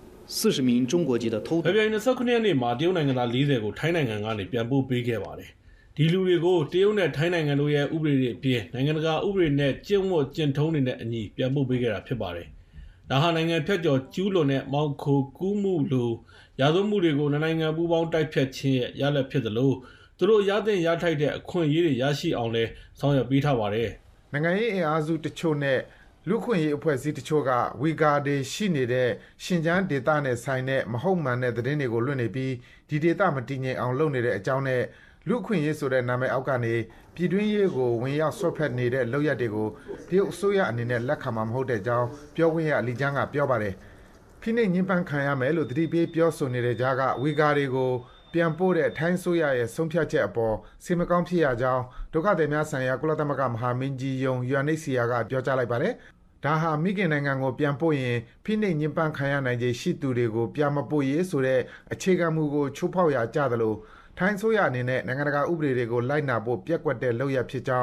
Q: 40名中国籍的偷渡
L: ဖေဖော်ဝါရီ29ရက်နေ့မှာတရုတ်နိုင်ငံသား40ကိုထိုင်းနိုင်ငံကနေပြန်ပို့ပေးခဲ့ပါတယ်ဒီလူတွေကိုတရုတ်နဲ့ထိုင်းနိုင်ငံတို့ရဲ့ဥပဒေတွေအပြင်နိုင်ငံတကာဥပဒေနဲ့ကျင့်ဝတ်ကျင့်ထုံးတွေနဲ့အညီပြန်ပို့ပေးခဲ့တာဖြစ်ပါတယ်ဒါဟာနိုင်ငံဖြတ်ကျော်ကျူးလွန်တဲ့မောင်ခိုကူးမှုလိုရာဇဝတ်မှုတွေကိုနိုင်ငံပူးပေါင်းတိုက်ဖျက်ခြင်းရဲ့ရလဒ်ဖြစ်သလိုသူတို့ရတဲ့ရထိုက်တဲ့အခွင့်အရေးတွေရရှိအောင်လဲဆောင်ရွက်ပေးထားပါတယ်
M: နိုင်ငံရေးအင်အားစုတချို့နဲ့လူခွင့်ရေးအဖွဲ့အစည်းတချို့ကဝီဂါတွေရှိနေတဲ့ရှင်ကျန်းဒေသနဲ့ဆိုင်တဲ့မဟုတ်မှန်တဲ့သတင်းတွေကိုလွှင့်နေပြီးဒီဒေသမတည်ငြိမ်အောင်လုပ်နေတဲ့အကြောင်းနဲ့လူခွင့်ရေးဆိုတဲ့နာမည်အောက်ကနေပြည်တွင်းရေးကိုဝင်ရောက်ဆွတ်ဖက်နေတဲ့လုပ်ရက်တွေကိုတရုတ်အစိုးရအနေနဲ့လက်ခံမှာမဟုတ်တဲ့အကြောင်းပြောခွင့်ရလီကျန်းကပြောပါတယ်ဖိနှိပ်ညှဉ်းပန်းခံရမယ်လို့သတိပေးပြောဆိုနေတဲ့ကြားကဝီဂါတွေကိုပြန်ပို့တဲ့ထိုင်းအစိုးရရဲ့ဆုံးဖြတ်ချက်အပေါ်စိတ်မကောင်းဖြစ်ရကြောင်းဒုက္ခသည်များဆိုင်ရာကုလသမဂ္ဂမဟာမင်းကြီးယုံ UNHCR ကပြောကြားလိုက်ပါတယ်။ဒါဟာမိခင်နိုင်ငံကိုပြန်ပို့ရင်ဖိနှိပ်ညှဉ်းပန်းခံရနိုင်ခြေရှိသူတွေကိုပြန်မပို့ရေးဆိုတဲ့အခြေခံမူကိုချိုးဖောက်ရာကျသလိုထိုင်းအစိုးရအနေနဲ့နိုင်ငံတကာဥပဒေတွေကိုလိုက်နာဖို့ပြက်ကွက်တဲ့လုပ်ရပ်ဖြစ်ကြောင်း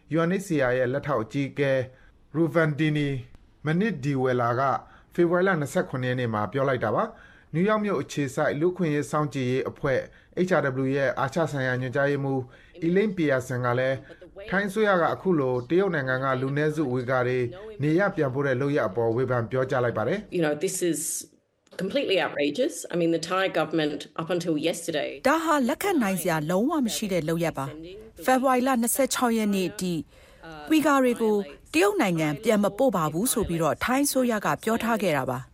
M: UNHCR ရဲ့လက်ထောက်အကြီးအကဲ Ruvandini Maniddiwela ကဖေဖော်ဝါရီလ29ရက်နေ့မှာပြောလိုက်တာပါ။နယူးယောက်မြို့အခြေစိုက်လူခွင့်ရေးစောင့်ကြည့်ရေးအဖွဲ့ HRW ရဲ့အာရှဆိုင်ရာညွှန်ကြားရေးမှူး Elaine Pearson ကလည်းထိုင်းအစိုးရကအခုလိုတရုတ်နိုင်ငံကလူနည်းစုဝီဂါတွေနေရပြန်ပို့တဲ့လုပ်ရပ်အပေါ်ဝေဖန်ပြောကြားလိုက်ပါတယ်
R: ။ This is completely outrageous. I mean the Thai government up until yesterday
S: ဒါဟာလက်ခံနိုင်စရာလုံးဝမရှိတဲ့လုပ်ရပ်ပါ။ဖေဖော်ဝါရီလ26ရက်နေ့ဒီဝီဂါတွေကိုတရုတ်နိုင်ငံပြန်မပို့ပါဘူးဆိုပြီးတော့ထိုင်းအစိုးရကပြောထားခဲ့တာပါ။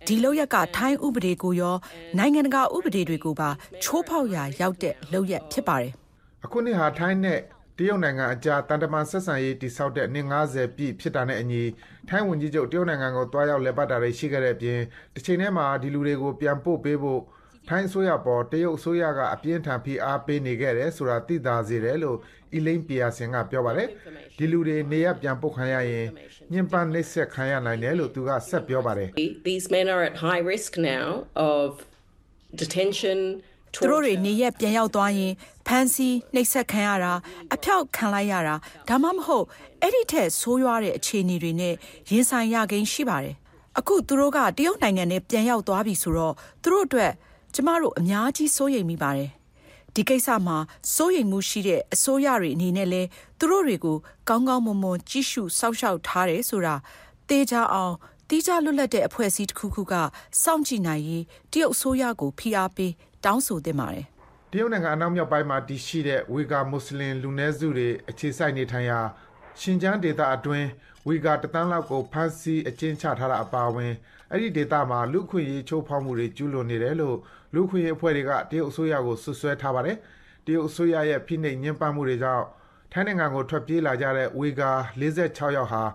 S: ဒီလောက်ရကထိုင်းဥပဒေကိုရောနိုင်ငံတကာဥပဒေတွေကိုပါချိုးဖောက်ရာရောက်တဲ့လောက်ရဖြစ်ပါတယ်
M: အခုနှစ်ဟာထိုင်းနဲ့တရုတ်နိုင်ငံအကြားတန်တမာဆက်ဆံရေးတိစောက်တဲ့နှစ်90ပြည့်ဖြစ်တာနဲ့အညီထိုင်းဝန်ကြီးချုပ်တရုတ်နိုင်ငံကိုတွားရောက်လည်ပတ်တာတွေရှိခဲ့တဲ့အပြင်တစ်ချိန်တည်းမှာဒီလူတွေကိုပြန်ပို့ပေးဖို့ထိုင်းအစိုးရပေါ်တရုတ်အစိုးရကအပြင်းထန်ဖိအားပေးနေခဲ့တယ်ဆိုတာသိသာစေတယ်လို့အီလိန်ပီယာစင်ကပြောပါတယ်ဒီလူတွေနေရပြန်ပို့ခံရရင်ညှဉ်းပန်းနှိပ်စက်ခံရနိုင်တယ်လို့သူကဆက်ပြောပါတယ်
R: These men are at high risk now of detention
S: သူတို့တွေနေရက်ပြန်ရောက်သွားရင်ဖမ်းဆီးနှိပ်စက်ခံရတာအဖျောက်ခံလိုက်ရတာဒါမှမဟုတ်အဲ့ဒီထက်ဆိုးရွားတဲ့အခြေအနေတွေနဲ့ရင်ဆိုင်ရကိန်းရှိပါတယ်အခုသူတို့ကတရုတ်နိုင်ငံနဲ့ပြန်ရောက်သွားပြီဆိုတော့သူတို့အတွက်ကျမတို့အများကြီးစိုးရိမ်မိပါတယ်ဒီကိစ္စမှာစိုးရိမ်မှုရှိတဲ့အစိုးရတွေအနေနဲ့လဲသူတို့တွေကိုကောင်းကောင်းမွန်မွန်ကြည့်ရှုစောင့်ရှောက်ထားတယ်ဆိုတာသိကြအောင်တိကျလွတ်လပ်တဲ့အဖွဲ့အစည်းတစ်ခုခုကစောင့်ကြည့်နိုင်ရေးတရုတ်အစိုးရကိုဖိအားပေးတောင်းဆိုသင့်ပါတယ်
M: တရုတ်နိုင်ငံအနောက်မြောက်ပိုင်းမှာတည်ရှိတဲ့ဝီဂါမွတ်စလင်လူနည်းစုတွေအခြေစိုက်နေထိုင်ရာရှင်ကျန်းဒေသအတွင်းဝီဂါတသန်းလောက်ကိုဖမ်းဆီးအကျဉ်းချထားတာအပါအဝင်အဲ့ဒီဒေသမှာလူခွင့်ရေးချိုးဖောက်မှုတွေကျူးလွန်နေတယ်လို့လူခွင့်ရေးအဖွဲ့တွေကတရုတ်အစိုးရကိုဆွဆွဲထားပါတယ်တရုတ်အစိုးရရဲ့ဖိနှိပ်ညှဉ်းပန်းမှုတွေကြောင့်ထိုင်းနိုင်ငံကိုထွက်ပြေးလာကြတဲ့ဝီဂါ46ယောက်ဟာ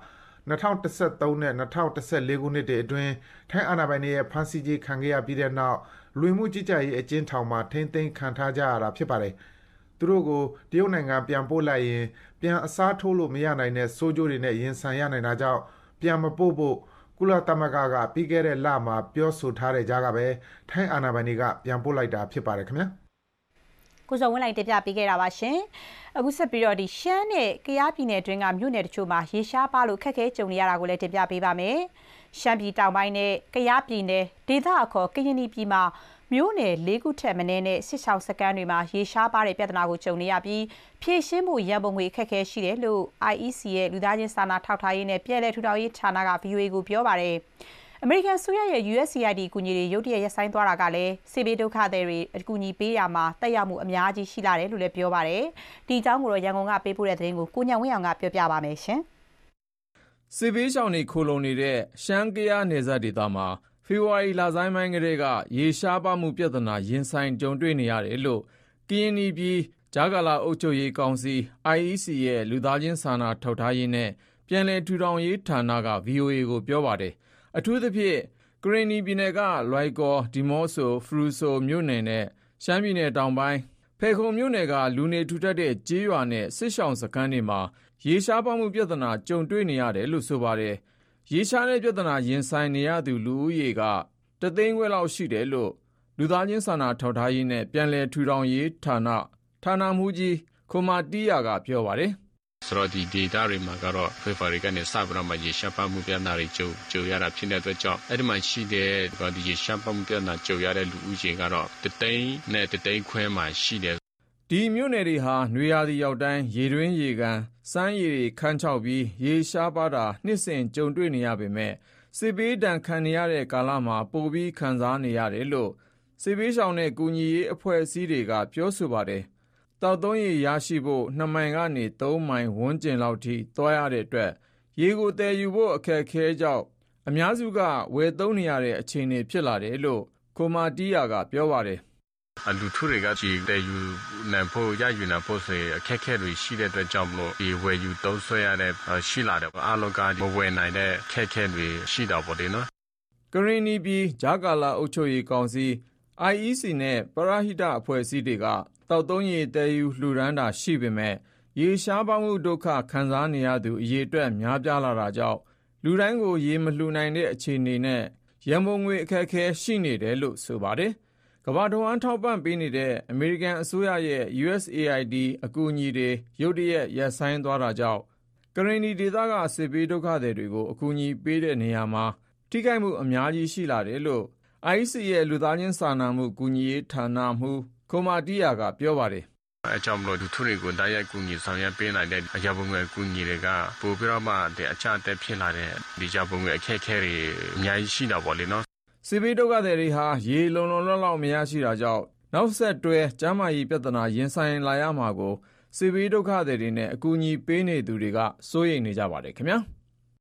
M: 2013နဲ့2014ခုနှစ်တည်းအတွင်းထိုင်းအာဏာပိုင်တွေရဲ့ဖမ်းဆီးခြင်းခံခဲ့ရပြီးတဲ့နောက်လူမှုကြီးကြပ်ရေးအကျဉ်းထောင်မှာထိန်းသိမ်းခံထားကြရတာဖြစ်ပါတယ်သူတို့ကိုတရုတ်နိုင်ငံပြန်ပို့လိုက်ရင်ပြန်အစားထိုးလို့မရနိုင်တဲ့စိုးကျိုးတွေနဲ့ရင်ဆိုင်ရနိုင်တာကြောင့်ပြန်မပို့ဖို့ကုလသမဂ္ဂကပြီးခဲ့တဲ့လမှာပြောဆိုထားတဲ့ကြားကပဲထိုင်းအာဏာပိုင်တွေကပြန်ပို့လိုက်တာဖြစ်ပါတယ်ခင်ဗျာ
F: ကိုစုံဝင်းလိုက်တင်ပြပေးခဲ့တာပါရှင်အခုဆက်ပြီးတော့ဒီရှမ်းနဲ့ကယားပြည်နယ်အတွင်းကမြို့နယ်တချို့မှာရေရှားပါလို့ခက်ခဲကြုံနေရတာကိုလည်းတင်ပြပေးပါမယ်ရှမ်းပြည်တောင်ပိုင်းနဲ့ကယားပြည်နယ်ဒေသအခေါ်ကရင်ပြည်မှာမြို့နယ်၄ခုထက်မနည်းနဲ့စစ်ဆောင်စကန်တွေမှာရေရှားပါတဲ့ပြဿနာကိုကြုံနေရပြီးဖြည့်ရှင်းမှုရန်ပုံငွေအခက်အခဲရှိတယ်လို့ IEC ရဲ့လူသားချင်းစာနာထောက်ထားရေးနဲ့ပြည်내ထူထောင်ရေးဌာနက VOA ကိုပြောပါတယ်အမေရိကန်ဆိုရရဲ့ USAID အကူအညီတွေရုတ်တရက်ရပ်ဆိုင်းသွားတာကလည်းစေဘေးဒုက္ခသည်တွေအကူအညီပေးရမှာတက်ရောက်မှုအများကြီးရှိလာတယ်လို့လည်းပြောပါတယ်ဒီအကြောင်းကိုတော့ရန်ကုန်ကပေးပို့တဲ့သတင်းကိုကိုညံဝင်းအောင်ကပြောပြပါမယ်ရှင်
C: စေဘေးရှောင်တွေခိုလုံနေတဲ့ရှမ်းကယားနယ်စပ်ဒေသမှာဖေဖော်ဝါရီလဆန်းပိုင်းကတည်းကရေရှားပါမှုပြဿနာရင်ဆိုင်ကြုံတွေ့နေရတယ်လို့ကရင်ပြည်ကြားကာလအုပ်ချုပ်ရေးကောင်စီ IEC ရဲ့လူသားချင်းစာနာထောက်ထားရေးနဲ့ပြည်내ထူထောင်ရေးဌာနက VOA ကိုပြောပါတယ်အထူးသဖြင့်ကရင်ပြည်နယ်ကလွိုင်ကော်ဒီမော့ဆိုဖရူဆိုမြို့နယ်နဲ့ရှမ်းပြည်နယ်တောင်ပိုင်းဖယ်ခုံမြို့နယ်ကလူနေထူထပ်တဲ့ကျေးရွာနဲ့စစ်ရှောင်စခန်းတွေမှာရေရှားပါမှုပြဿနာကြုံတွေ့နေရတယ်လို့ဆိုပါတယ်ရေရှားတဲ့ပြဿနာရင်ဆိုင်နေရသူလူဦးရေက3သိန်းခွဲလောက်ရှိတယ်လို့လူသားချင်းစာနာထောက်ထားရေးနဲ့ပြည်내ထူထောင်ရေးဌာနမှူးကြီးခိုမာတီးယာကပြောပါတယ်
T: ဆိုတော့ဒီဒေတာတွေမှာကတော့ဖေဖော်ဝါရီကနေစပြီးတော့မှရေရှားပါမှုပြဿနာတွေကြုံရတာဖြစ်တဲ့အတွက်ကြောင့်အဲ့ဒီမှာရှိတဲ့ဒီရေရှားပါမှုပြဿနာကြုံရတဲ့လူဦးရေကတော့3သိန်းနဲ့3သိန်းခွဲမှာရှိတယ်
C: ဒီမြို့နယ်တွေဟာနွေရာသီရောက်တိုင်းရေတွင်းရေကန်စမ်းရည်ခန်းချောက်ပြီးရေရှားပါတာနှစ်စဉ်ကြုံတွေ့နေရပေမဲ့စစ်ဘေးဒဏ်ခံနေရတဲ့ကာလမှာပိုပြီးခံစားနေရတယ်လို့စစ်ဘေးရှောင်တဲ့ကူညီရေးအဖွဲ့အစည်းတွေကပြောဆိုပါတယ်တောက်သုံးရေရရှိဖို့2မိုင်ကနေ3မိုင်ဝန်းကျင်လောက်ထိသွားရတဲ့အတွက်ရေကိုတည်ယူဖို့အခက်အခဲကြောင့်အများစုကဝယ်သုံးနေရတဲ့အခြေအနေဖြစ်လာတယ်လို့ခိုမာတီးယာကပြောပါတယ်
T: လူထုတွေကဒီတဲ့ယူနိုင်ဖို့ရယူနိုင်ဖို့ဆိုအခက်အခဲတွေရှိတဲ့အတွက်ကြောင့်မလို့ဒီဝယ်ယူသုံးစွဲရတဲ့ရှိလာတယ်အားလုံးကမဝယ်နိုင်တဲ့အခက်အခဲတွေရှိတော့ပေါ့လေနော်
C: ကရင်ပြည်ဂျာကာလာအုပ်ချုပ်ရေးကောင်စီ IEC နဲ့ပရဟိတအဖွဲ့အစည်းတွေကတောက်သုံးရေတည်ယူလှူဒန်းတာရှိပေမဲ့ရေရှားပါမှုဒုက္ခခံစားနေရသူအရေအတွက်များပြားလာတာကြောင့်လူတိုင်းကိုရေမလှူနိုင်တဲ့အခြေအနေနဲ့ရန်ပုံငွေအခက်အခဲရှိနေတယ်လို့ဆိုပါတယ်ကမ္ဘာတော်ဝန်ထောက်ပံ့ပေးနေတဲ့အမေရိကန်အစိုးရရဲ့ USAID အကူအညီတွေရုတ်တရက်ရပ်ဆိုင်းသွားတာကြောင့်ကရင်ဒေသကစစ်ဘေးဒုက္ခသည်တွေကိုအကူအညီပေးတဲ့နေရာမှာထိခိုက်မှုအများကြီးရှိလာတယ်လို့ IEC ရဲ့လူသားချင်းစာနာမှုကူညီရေးဌာနမှူးခိုမာတီးယာကပြောပါတယ်
T: အကြောင်းမလို့လူထုတွေကိုတိုက်ရိုက်ကူညီဆောင်ရွက်ပေးနိုင်တဲ့အရာပုံငွေကူညီတွေကပို့ပြီးတော့မှအချအတက်ဖြစ်လာတဲ့ဒီကြပုံငွေအခက်အခဲတွေအများကြီးရှိတာပေါ့လေနော်
C: စစ်ဘေးဒုက္ခသည်တွေဟာရေလုံလောက်မရရှိတာကြောင့်နောက်ဆက်တွဲကျန်းမာရေးပြဿနာရင်ဆိုင်လာရမှာကိုစစ်ဘေးဒုက္ခသည်တွေနဲ့အကူအညီပေးနေသူတွေကစိုးရိမ်နေကြပါတယ်ခင်ဗျာ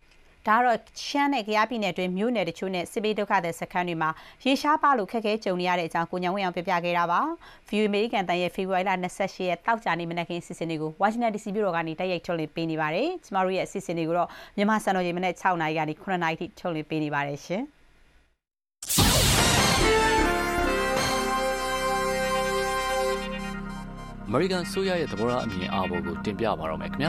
F: ဒါကတော့ရှမ်းနဲ့ကယားပြည်နယ်တွင်မြို့နယ်တချို့နဲ့စစ်ဘေးဒုက္ခသည်စခန်းတွေမှာရေရှားပါလို့ခက်ခဲကြုံနေရတဲ့အကြောင်းကိုညောင်ဝင်းအောင်ပြပြခဲ့တာပါ VOA အမေရိကန်တန်ရဲ့ဖေဖော်ဝါရီလ28ရက်တောက်ကြနေမနက်ခင်းအစီအစဉ်တွေကို Washington DC မြို့တော်ကနေတိုက်ရိုက်ထုတ်လွှင့်ပေးနေပါတယ်ကျမတို့ရဲ့အစီအစဉ်တွေကိုတော့မြန်မာစံတော်ချိန်မနက်6နာရီကနေ9နာရီထိထုတ်လွှင့်ပေးနေပါတယ်ရှင်
D: အမေရိကန်ဆိုရရဲ့သဘောထားအမြင်အာဘော်ကိုတင်ပြပါတော့မယ်ခင်ဗျာ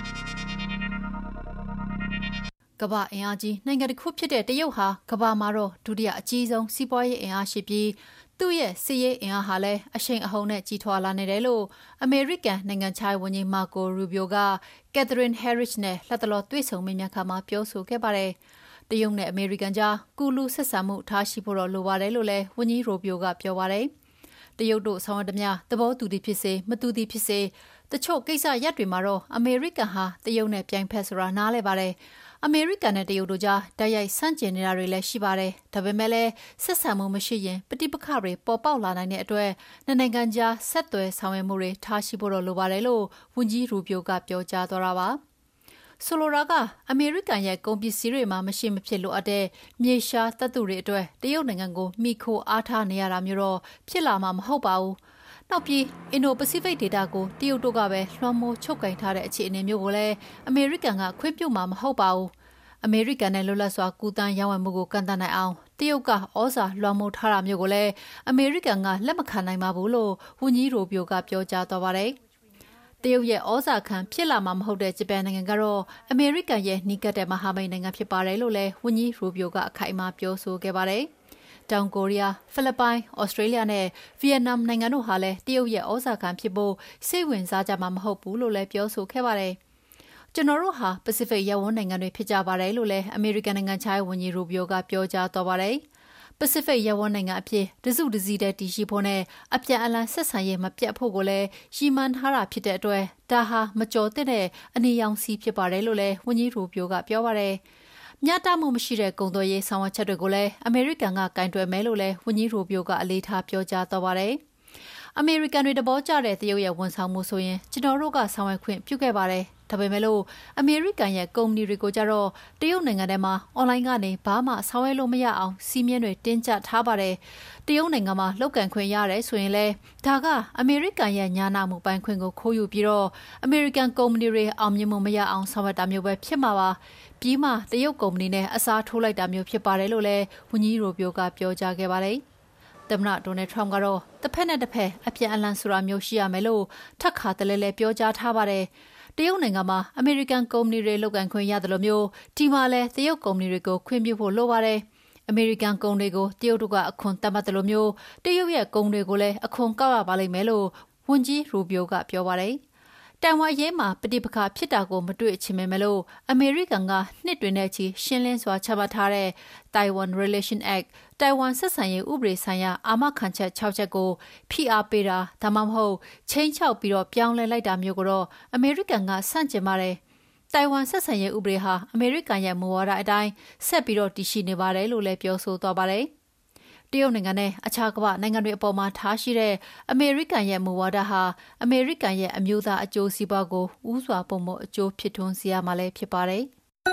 K: ကမ္ဘာအင်အားကြီးနိုင်ငံတစ်ခုဖြစ်တဲ့တရုတ်ဟာကမ္ဘာမှာတော့ဒုတိယအကြီးဆုံးစီးပွားရေးအင်အားရှိပြီးသူ့ရဲ့စစ်ရေးအင်အားဟာလည်းအရှိန်အဟုန်နဲ့ကြီးထွားလာနေတယ်လို့အမေရိကန်နိုင်ငံခြားရေးဝန်ကြီးမာကိုရူဘီယိုကကက်သရင်းဟဲရစ်နဲ့လက်တလောတွေ့ဆုံမေးမြန်းခါမှာပြောဆိုခဲ့ပါတယ်တရုတ်နဲ့အမေရိကန်ကြားကူလူဆက်ဆံမှုထားရှိဖို့တော့လိုပါတယ်လို့လည်းဝန်ကြီးရူဘီယိုကပြောပါတယ်တရုတ်တို့ဆောင်ရွက်သမျှသဘောတူသည်ဖြစ်စေမတူသည်ဖြစ်စေတချို့ကိစ္စရပ်တွေမှာတော့အမေရိကန်ဟာတရုတ်နဲ့ပြိုင်ဖက်ဆိုတာနားလည်ပါတယ်အမေရိကန်နဲ့တရုတ်တို့ကြားတိုက်ရိုက်ဆန့်ကျင်နေတာတွေလည်းရှိပါတယ်ဒါပေမဲ့လည်းဆက်ဆံမှုမရှိရင်ပဋိပက္ခတွေပေါ်ပေါက်လာနိုင်တဲ့အတွက်နိုင်ငံကြားဆက်သွယ်ဆောင်ရွက်မှုတွေထားရှိဖို့တော့လိုပါတယ်လို့ဝန်ကြီးရူဘီယိုကပြောကြားသွားတာပါဆိုလိုတာကအမေရိကန်ရဲ့ကုန်ပစ္စည်းတွေမှာမရှိမဖြစ်လိုအပ်တဲ့မြေရှားတပ်သူတွေအတွက်တရုတ်နိုင်ငံကိုမိခိုအားထားနေရတာမျိုးတော့ဖြစ်လာမှာမဟုတ်ပါဘူးနောက်ပြီးအင်ဒိုပစိဖိတ်ဒေသကိုတရုတ်တို့ကပဲလွှမ်းမိုးချုပ်ကင်ထားတဲ့အခြေအနေမျိုးကိုလည်းအမေရိကန်ကခွင့်ပြုမှာမဟုတ်ပါဘူးအမေရိကန်နဲ့လွတ်လပ်စွာကူးသန်းရောင်းဝယ်မှုကိုကန့်သတ်နိုင်အောင်တရုတ်ကဩဇာလွှမ်းမိုးထားတာမျိုးကိုလည်းအမေရိကန်ကလက်မခံနိုင်ပါဘူးလို့ဝန်ကြီးရိုဘီယိုကပြောကြားသွားပါတယ်တရုတ်ရဲ့ဩဇာခံဖြစ်လာမှာမဟုတ်တဲ့ဂျပန်နိုင်ငံကတော့အမေရိကန်ရဲ့နှီးကပ်တဲ့မဟာမိတ်နိုင်ငံဖြစ်ပါတယ်လို့လည်းဝန်ကြီးရိုဘီယိုကအခိုင်အမာပြောဆိုခဲ့ပါတယ်တောင်ကိုရီးယားဖိလစ်ပိုင်ဩစတြေးလျနဲ့ဗီယက်နမ်နိုင်ငံတို့ဟာလည်းတရုတ်ရဲ့ဩဇာခံဖြစ်ဖို့စိတ်ဝင်စားကြမှာမဟုတ်ဘူးလို့လည်းပြောဆိုခဲ့ပါတယ်ကျွန်တော်တို့ဟာပစိဖိတ်ရပ်ဝန်းနိုင်ငံတွေဖြစ်ကြပါတယ်လို့လည်းအမေရိကန်နိုင်ငံခြားရေးဝန်ကြီးရူဘီယိုကပြောကြားသွားပါတယ်ပစိဖိတ်ရပ်ဝန်းနိုင်ငံအဖြစ်တစုတစည်းတဲ့တည်ရှိဖို့နဲ့အပြန်အလှန်ဆက်ဆံရေးမပြတ်ဖို့ကိုလည်းရည်မှန်းထားတာဖြစ်တဲ့အတွက်ဒါဟာမကျော်တဲ့အနေရောင်စီဖြစ်ပါတယ်လို့လည်းဝန်ကြီးရူဘီယိုကပြောပါတယ်ညတာမှုမရှိတဲ့ကုန်သွယ်ရေးဆောင်ရွက်ချက်တွေကိုလည်းအမေရိကန်ကကင်တွယ်မယ်လို့လည်းဝန်ကြီးရိုဘီယိုကအလေးထားပြောကြားသွားပါတယ်။အမေရိကန်တွေတဘောကျတဲ့တရုတ်ရဲ့ဝန်ဆောင်မှုဆိုရင်ကျွန်တော်တို့ကဆောင်ရွက်ခွင့်ပြုခဲ့ပါတယ်။ဒါပေမဲ့လို့အမေရိကန်ရဲ့ကုမ္ပဏီတွေကိုကြတော့တရုတ်နိုင်ငံထဲမှာအွန်လိုင်းကနေဘာမှဆောင်ရွက်လို့မရအောင်စီးမြင်းတွေတင်းကျပ်ထားပါတယ်။တရုတ်နိုင်ငံမှာလောက်ကန်ခွင့်ရတယ်ဆိုရင်လည်းဒါကအမေရိကန်ရဲ့ညာနာမှုပိုင်ခွင့်ကိုခိုးယူပြီးတော့အမေရိကန်ကုမ္ပဏီတွေအောင်မြင်မှုမရအောင်ဆောင်ရွက်တာမျိုးပဲဖြစ်မှာပါ။ပြီးမှတရုတ်ကုမ္ပဏီနဲ့အစားထိုးလိုက်တာမျိုးဖြစ်ပါတယ်လို့လည်းဝန်ကြီးရိုဘီယိုကပြောကြားခဲ့ပါတယ်။သမ္မတဒေါ်နယ်ထရမ့်ကတော့တစ်ဖက်နဲ့တစ်ဖက်အပြန်အလှန်ဆိုတာမျိုးရှိရမယ်လို့ထပ်ခါတလဲလဲပြောကြားထားပါတယ်။တရုတ်နိုင်ငံမှာအမေရိကန်ကုမ္ပဏီတွေလုပ်ကိုင်ခွင့်ရတယ်လို့မျိုးဒီမှာလဲတရုတ်ကုမ္ပဏီတွေကိုခွင့်ပြုဖို့လိုပါတယ်။အမေရိကန်ကုန်တွေကိုတရုတ်တို့ကအခွန်တတ်မှတ်တယ်လို့မျိုးတရုတ်ရဲ့ကုန်တွေကိုလည်းအခွန်ကောက်ရပါလိမ့်မယ်လို့ဝန်ကြီးရိုဘီယိုကပြောပါတယ်။တိုင်ဝမ်ရေးမှာပဋိပက္ခဖြစ်တာကိုမတွေ့ချင်ပေမဲ့လို့အမေရိကန်ကနှစ်တွင်နဲ့ချီရှင်းလင်းစွာချမှတ်ထားတဲ့ Taiwan Relation Act တိုင်ဝမ်ဆက်ဆံရေးဥပဒေဆိုင်ရာအာမခံချက်6ချက်ကိုဖိအားပေးတာဒါမှမဟုတ်ချိန်ချောက်ပြီးတော့ပြောင်းလဲလိုက်တာမျိုးကိုတော့အမေရိကန်ကဆန့်ကျင်ပါတယ်။တိုင်ဝမ်ဆက်ဆံရေးဥပဒေဟာအမေရိကန်ရဲ့မူဝါဒအတိုင်းဆက်ပြီးတော့တည်ရှိနေပါတယ်လို့လည်းပြောဆိုသွားပါတယ်။တရုတ်နိုင်ငံနဲ့အခြားကမ္ဘာနိုင်ငံတွေအပေါ်မှာထားရှိတဲ့အမေရိကန်ရဲ့မူဝါဒဟာအမေရိကန်ရဲ့အမျိုးသားအကျိုးစီးပွားကိုဥစွာပုံမအကျိုးဖြစ်ထွန်းစေရမှာလည်းဖြစ်ပါတယ်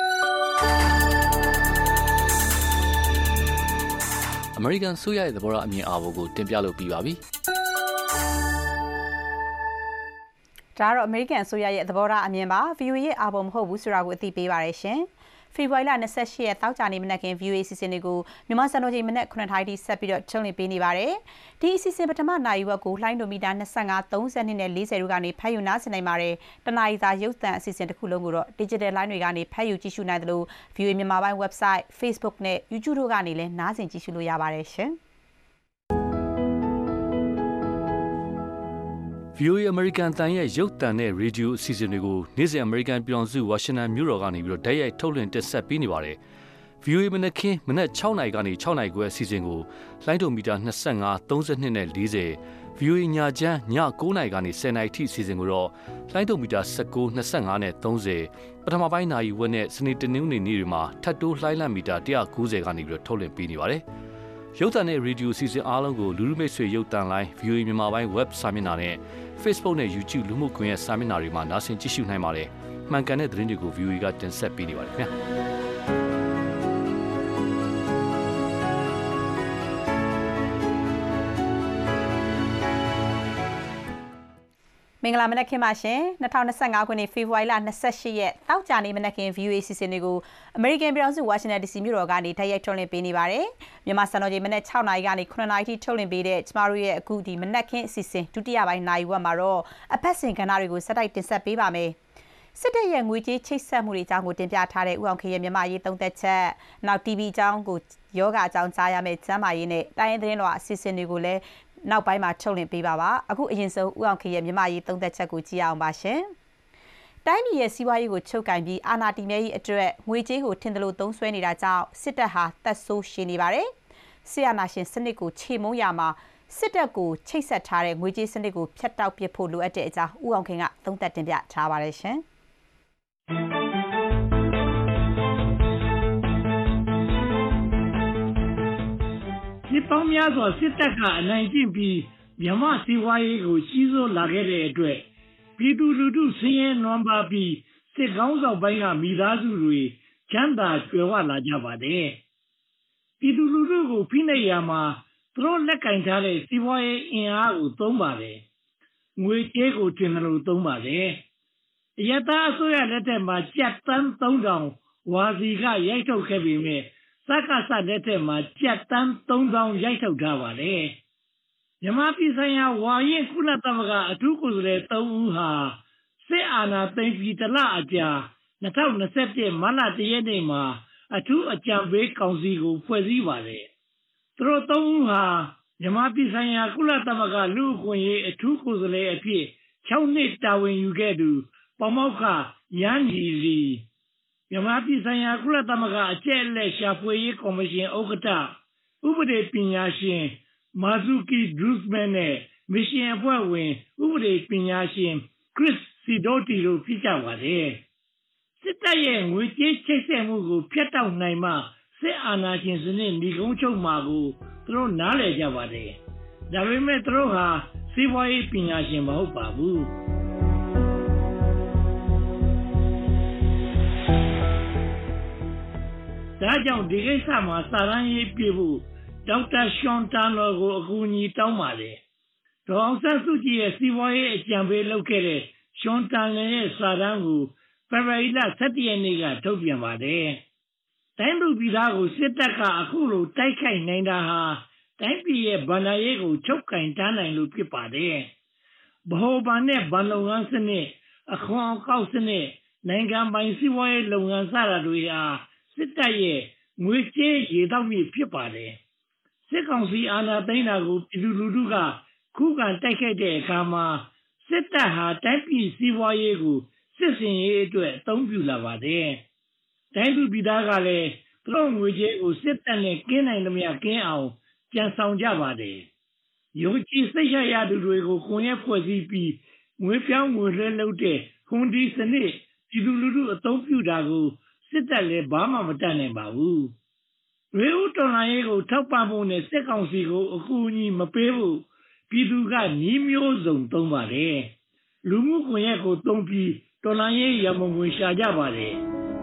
D: ။အမေရိကန်ဆိုရရဲ့သဘောထားအမြင်အာဘော်ကိုတင်ပြလို့ပြီးပါပြီ။
F: ဒါကတော့အမေရိကန်ဆိုရရဲ့သဘောထားအမြင်ပါ VOA ရဲ့အာဘော်မဟုတ်ဘူးဆိုတာကိုအသိပေးပါရရှင်။ဖေဖော်ဝါရီလ28ရက်တောက်ကြနေမနက်ခင်း VOA စီစဉ်တွေကိုမြန်မာစံတော်ချိန်မနက်9:00နာရီထိဆက်ပြီးတော့ထုတ်လွှင့်ပေးနေပါတယ်။ဒီအစီအစဉ်ပထမနာရီဝက်ကိုလှိုင်းဒိုမီတာ25 32နဲ့40တို့ကနေဖတ်ယူနားဆင်နိုင်ပါတယ်။တနာရီသာရုပ်သံအစီအစဉ်တစ်ခုလုံးကိုတော့ Digital Line တွေကနေဖတ်ယူကြည့်ရှုနိုင်သလို VOA မြန်မာပိုင်း website Facebook နဲ့ YouTube တို့ကနေလည်းနားဆင်ကြည့်ရှုလို့ရပါတယ်ရှင်။
D: VOA American တန်ရဲ့ရုပ်သံနဲ့ရေဒီယိုအစီအစဉ်တွေကိုနေ့စဉ် American ပြည်ထောင်စု Washington မြို့တော်ကနေပြီးတော့တိုက်ရိုက်ထုတ်လွှင့်တင်ဆက်ပေးနေပါတယ်။ VOA မနက်6နာရီကနေ6နာရီခွဲအစီအစဉ်ကိုလိုင်းဒိုမီတာ25 32နဲ့40 VOA ညချမ်းည9နာရီကနေ10နာရီထိအစီအစဉ်ကိုတော့လိုင်းဒိုမီတာ19 25နဲ့30ပထမပိုင်းနာရီဝက်နဲ့စနေတနင်္ဂနွေနေ့တွေမှာထပ်တိုးလှိုင်းလန့်မီတာ190ကနေပြီးတော့ထုတ်လွှင့်ပေးနေပါတယ်။ရုပ်သံနဲ့ရေဒီယိုအစီအစဉ်အားလုံးကိုလူလူမိတ်ဆွေရုပ်သံလိုင်း VOA မြန်မာပိုင်း web စာမျက်နှာနဲ့Facebook နဲ့ YouTube လူမှုကွန်ရက်စာမျက်နှာတွေမှာနားဆင်ကြည့်ရှုနိုင်ပါတယ်။မှန်ကန်တဲ့သတင်းတွေကို VOA ကတင်ဆက်ပေးနေပါတယ်ခင်ဗျာ။
F: မင်္ဂလာမနက်ခင်းပါရှင်2025ခုနှစ်ဖေဖော်ဝါရီလ28ရက်တောက်ကြနေမနက်ခင်း VOA စီစဉ်တွေကို American ပြည်ထောင်စု Washington DC မြို့တော်ကနေတိုက်ရိုက်ထုတ်လွှင့်ပေးနေပါတယ်မြန်မာစံတော်ချိန်မနက်6နာရီကနေ9နာရီထိထုတ်လွှင့်ပေးတဲ့ကျမတို့ရဲ့အခုဒီမနက်ခင်းအစီအစဉ်ဒုတိယပိုင်းနာရီဝက်မှာတော့အပတ်စဉ်ကဏ္ဍတွေကိုဆက်တိုက်တင်ဆက်ပေးပါမယ်စစ်တပ်ရဲ့ငွေကြေးချိတ်ဆက်မှုတွေအကြောင်းကိုတင်ပြထားတဲ့ဦးအောင်ခေရဲ့မြန်မာရေးသုံးသက်ချက်နောက် TV အကြောင်းကိုယောဂအကြောင်းကြားရမယ့်ကျမ်းမာရေးနဲ့တိုင်းရင်းသတင်းတော်အစီအစဉ်တွေကိုလည်းနောက်ပိုင်းမှာထုတ်လွှင့်ပေးပါပါအခုအရင်ဆုံးဦးအောင်ခေရဲ့မြန်မာရေးသုံးသက်ချက်ကိုကြည့်အောင်ပါရှင်တိုင်းပြည်ရဲ့စီးပွားရေးကိုချုပ်ကင်ပြီးအာဏာတည်မြဲရေးအတွက်ငွေကြေးကိုထင်သလိုသုံးစွဲနေတာကြောင့်စစ်တပ်ဟာတပ်ဆိုးရှင်နေပါတယ်ဆီအာဏာရှင်စနစ်ကိုခြေမုံရမှာစစ်တပ်ကိုချိတ်ဆက်ထားတဲ့ငွေကြေးစနစ်ကိုဖျက်တောက်ပစ်ဖို့လိုအပ်တဲ့အကြောင်းဦးအောင်ခင်ကသုံးသက်တင်ပြထားပါတယ်ရှင်
U: ဒီပေါင်းများစွာစစ်တပ်ကအနိုင်ကျင့်ပြီးမြန်မာစီးပွားရေးကိုကြီးစိုးလာခဲ့တဲ့အတွက်ပြည်သူလူထုဆင်းရဲနွမ်းပါးပြီးစစ်ကောင်းဆောင်ပိုင်းကမိသားစုတွေချမ်းသာကြွယ်ဝလာကြပါတယ်ပြည်သူလူထုကိုဖိနှိပ်ရမှာသူတို့လက်ကင်ထားတဲ့စီးပွားရေးအင်အားကိုသုံးပါတယ်ငွေကြေးကိုတင်လို့သုံးပါတယ်အယတာအစိုးရလက်ထက်မှာကျပ်တန်း3000ဝါစီကရိုက်ထုတ်ခဲ့ပြီးမြဲစက္ကစလက်ထက်မှာကျပ်တန်း3000ရိုက်ထုတ်ထားပါတယ်မြန်မာပြည်ဆိုင်ရာဝါရင်ကုလသမဂ္ဂအထူးကိုယ်စားလှယ်3ဦးဟာစစ်အာဏာသိမ်းပြီးတလအကြာ2021မတ်လ1ရက်နေ့မှာအထူးအကြံပေးကောင်စီကိုဖွဲ့စည်းပါတယ်သူတို့3ဦးဟာမြန်မာပြည်ဆိုင်ရာကုလသမဂ္ဂလူ့အခွင့်အရေးအထူးကိုယ်စားလှယ်အဖြစ်6နှစ်တာဝန်ယူခဲ့သူပမောက္ခရန်ဂျီလီမြန်မာပြည်ဆိုင်ရာကုလသမဂ္ဂအကျက်လက်ရှာဖွေရေးကော်မရှင်ဥက္ကဋ္ဌဥပဒေပညာရှင်မာဇူကီဒရုစ်မန်နဲ့မစ်ရှင်အဖွဲ့ဝင်ဥပဒေပညာရှင်ခရစ်စီဒိုတီတို့ဖြစ်ကြပါတယ်စစ်တပ်ရဲ့ငွေကြေးချိတ်ဆက်မှုကိုဖျက်တောက်နိုင်မှစစ်အာဏာရှင်စနစ်ညီကုန်းချုပ်မှာကိုသူတို့နားလည်ကြပါတယ်ဒါပေမဲ့သူတို့ဟာစီးပွားရေးပညာရှင်မဟုတ်ပါဘူးဒါကြောင့်ဒီကိစ္စမှာစာရန်ရေးပြဖို့ဒေါက်တာရှွန်တာနိုကိုအကူအညီတောင်းပါတယ်ဒေါအောင်ဆန်းစုကြည်ရဲ့စီးပွားရေးအကြံပေးလုပ်ခဲ့တဲ့ရှွန်တာနိုရဲ့စာရန်ကိုဖေဖော်ဝါရီလ17ရက်နေ့ကထုတ်ပြန်ပါတယ်တိုင်းလူပြည်သားကိုစစ်တပ်ကအခုလိုတိုက်ခိုက်နိုင်တာဟာတိုင်းပြည်ရဲ့ဗန္ဒာရေးကိုချုပ်ကင်ထားနိုင်လို့ဖြစ်ပါတယ်ဗဟိုဘဏ်နဲ့ဗန်လုပ်ငန်းစနစ်အခွန်အကောက်စနစ်နိုင်ငံပိုင်စီးပွားရေးလုပ်ငန်းစတာတွေဟာစစ်တပ်ရဲ့ငွေကြေးရေတောက်မြစ်ဖြစ်ပါတယ်စစ်ကောင်စီအာဏာသိမ်းတာကိုပြည်သူလူထုကခုခံတိုက်ခိုက်တဲ့အခါမှာစစ်တပ်ဟာတိုင်းပြည်စီးပွားရေးကိုစစ်စင်ရေးအတွက်အသုံးပြုလာပါတယ်တိုင်းသူပြည်သားကလည်းသူတို့ငွေကြေးကိုစစ်တပ်နဲ့ကင်းနိုင်သမျှကင်းအောင်ကြံဆောင်ကြပါတယ်ယုံကြည်စိတ်ရသူတွေကိုကိုယ်ရဲ့ဖွဲ့စည်းပြီးငွေပြောင်းငွေလွှဲလုပ်တဲ့ခွန်ဒီစနစ်ပြည်သူလူထုအသုံးပြုတာကိုစစ်တပ်လည်းဘာမှမတတ်နိုင်ပါဘူးရေဦးတော်လိုင်းရေးကိုထောက်ပံ့ဖို့နဲ့စစ်ကောင်စီကိုအကူအညီမပေးဖို့ပြည်သူကညီးမျိုးစုံသုံးပါတယ်လူမှုကွန်ရက်ကိုသုံးပြီးတော်လိုင်းရေးရမုံငွေရှာကြပါတယ်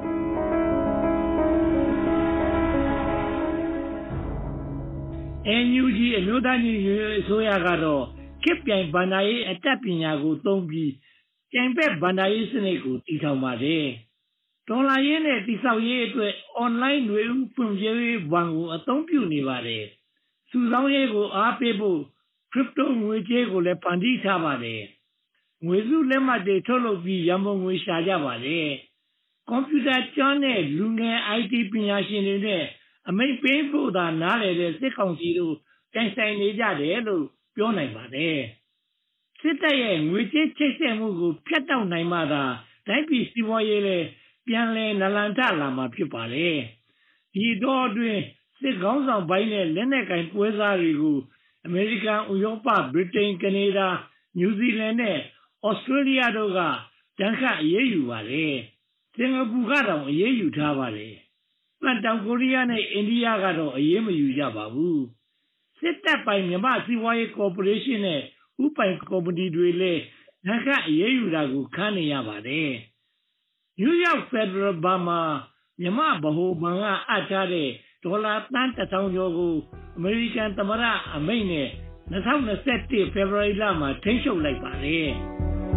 U: NUG အမျိုးသားညီညွတ်ရေးအစိုးရကတော့ခေတ်ပြိုင်ဗန္ဒာရေးအတတ်ပညာကိုသုံးပြီးကျန်ဘက်ဗန္ဒာရေးစနစ်ကိုတည်ထောင်ပါတယ်ဒေါ်လာရင်းနဲ့တိဆောက်ရေးအတွက် online ຫນွေဥဖွံ့ဖြိုးရေးဘဏ်ကိုအသုံးပြုနေပါတယ်။စုဆောင်းရေးကိုအားပေးဖို့ crypto ငွေကြေးကိုလည်းဖန်တီးထားပါတယ်။ငွေစုလက်မှတ်တွေထုတ်လုပ်ပြီးရန်ပုံငွေရှာကြပါတယ်။ကွန်ပျူတာကျောင်းနဲ့လူငယ် IT ပညာရှင်တွေနဲ့အမိန့်ပေးဖို့သာနားလည်တဲ့စစ်ကောင်စီတို့တိုင်ဆိုင်နေကြတယ်လို့ပြောနိုင်ပါတယ်။စစ်တပ်ရဲ့ငွေကြေးချိတ်ဆက်မှုကိုဖျက်တောက်နိုင်မှသာတိုင်းပြည်စီးပွားရေးလည်းပြန်လည်နလန်ထလာမှာဖြစ်ပါလေဒီတော့အတွင်းစစ်ကောင်းဆောင်ပိုင်းနဲ့လက်နက်ကင်ပွဲစားတွေကိုအမေရိကန်ဥရောပဗြိတိန်ကနေဒါနယူးဇီလန်နဲ့ဩစတြေးလျတို့ကတန်ခတ်အရေးယူပါလေစင်ကာပူကတော့အရေးယူထားပါလေတောင်ကိုရီးယားနဲ့အိန္ဒိယကတော့အရေးမယူကြပါဘူးစစ်တပ်ပိုင်မြန်မာစီးပွားရေးကော်ပိုရေးရှင်းနဲ့ဥပိုင်ကုမ္ပဏီတွေလည်းတန်ခတ်အရေးယူတာကိုခံနေရပါတယ်New York Federal ဘဏ်မှာမြန်မာဗဟိုဘဏ်ကအပ်ထားတဲ့ဒေါ်လာသန်း1000ကျော်ကိုအမေရိကန်သမ္မတအမိန့်နဲ့2021ဖေဖော်ဝါရီလမှာထိန်းချုပ်လိုက်ပါတယ်။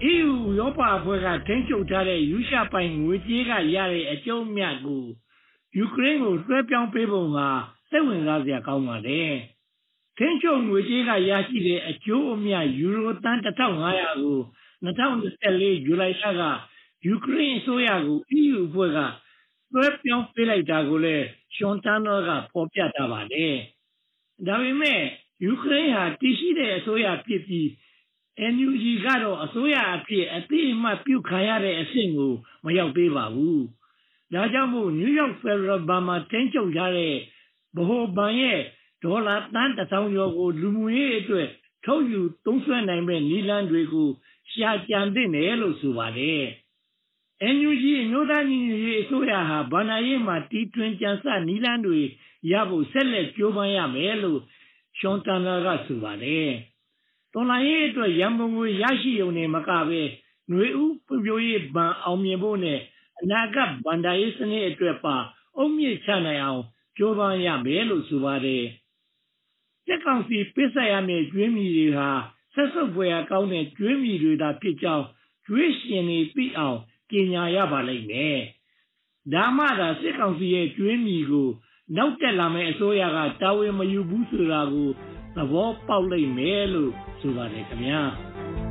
U: EU ရောပါအဖွဲ့ကထိန်းချုပ်ထားတဲ့ယူရှာပိုင်ငွေကြေးကရတဲ့အကျိုးအမြတ်ကိုယူကရိန်းကိုလွှဲပြောင်းပေးပုံကစိတ်ဝင်စားစရာကောင်းပါတယ်။ထိန်းချုပ်ငွေကြေးကရရှိတဲ့အကျိုးအမြတ်ယူရိုသန်း1500ကို2024ဇူလိုင်လကယူကရိန်းအစိုးရကို EU အဖွဲ့ကလွှဲပြောင်းပေးလိုက်တာကိုလည်းရှွန်တန်နာကဖော်ပြထားပါတယ်။ဒါပေမဲ့ယူကရိန်းဟာတည်ရှိတဲ့အစိုးရဖြစ်ပြီး NUG ကတော့အစိုးရအဖြစ်အသိအမှတ်ပြုခံရတဲ့အဆင့်ကိုမရောက်သေးပါဘူး။ဒါကြောင့်မို့ New York Federal ဘဏ်မှာထိန်းချုပ်ထားတဲ့ဗဟိုဘဏ်ရဲ့ဒေါ်လာသန်း1000ကျော်ကိုလူမှုရေးအတွက်ထုတ်ယူသုံးစွဲနိုင်မဲ့နည်းလမ်းတွေကိုရှာကြံသင့်တယ်လို့ဆိုပါတယ်။ NUG အမျိုးသားညီညွတ်ရေးအစိုးရဟာဗဏ္ဍာရေးမှာတီထွင်ကြံစနည်းလမ်းတွေရဖို့ဆက်လက်ကြိုးပမ်းရမယ်လို့ရှွန်တန်နာကဆိုပါတယ်။တော်လှန်ရေးအတွက်ရန်ပုံငွေရရှိုံနဲ့မကပဲຫນွေဥဖွံ့ဖြိုးရေးဘဏ်အောင်မြင်ဖို့နဲ့အနာဂတ်ဗဏ္ဍာရေးစနစ်အတွက်ပါအုတ်မြစ်ချနိုင်အောင်ကြိုးပမ်းရမယ်လို့ဆိုပါတယ်။စစ်ကောင်စီပစ်ဆက်ရမယ့်ကျွေးမြီတွေဟာဆက်စုပ်ဖွယ်ကောင်းတဲ့ကျွေးမြီတွေသာဖြစ်ကြောင်းကျွေးရှင်တွေသိအောင်ကြေညာရပါလိမ့်မယ်။ဒါမှသာစစ်ကောင်စီရဲ့ကျွေးမြီကိုနောက်တက်လာမယ့်အစိုးရကတာဝန်မယူဘူးဆိုတာကိုသဘောပေါက်လိမ့်မယ်လို့ဆိုပါတယ်ခင်ဗျာ။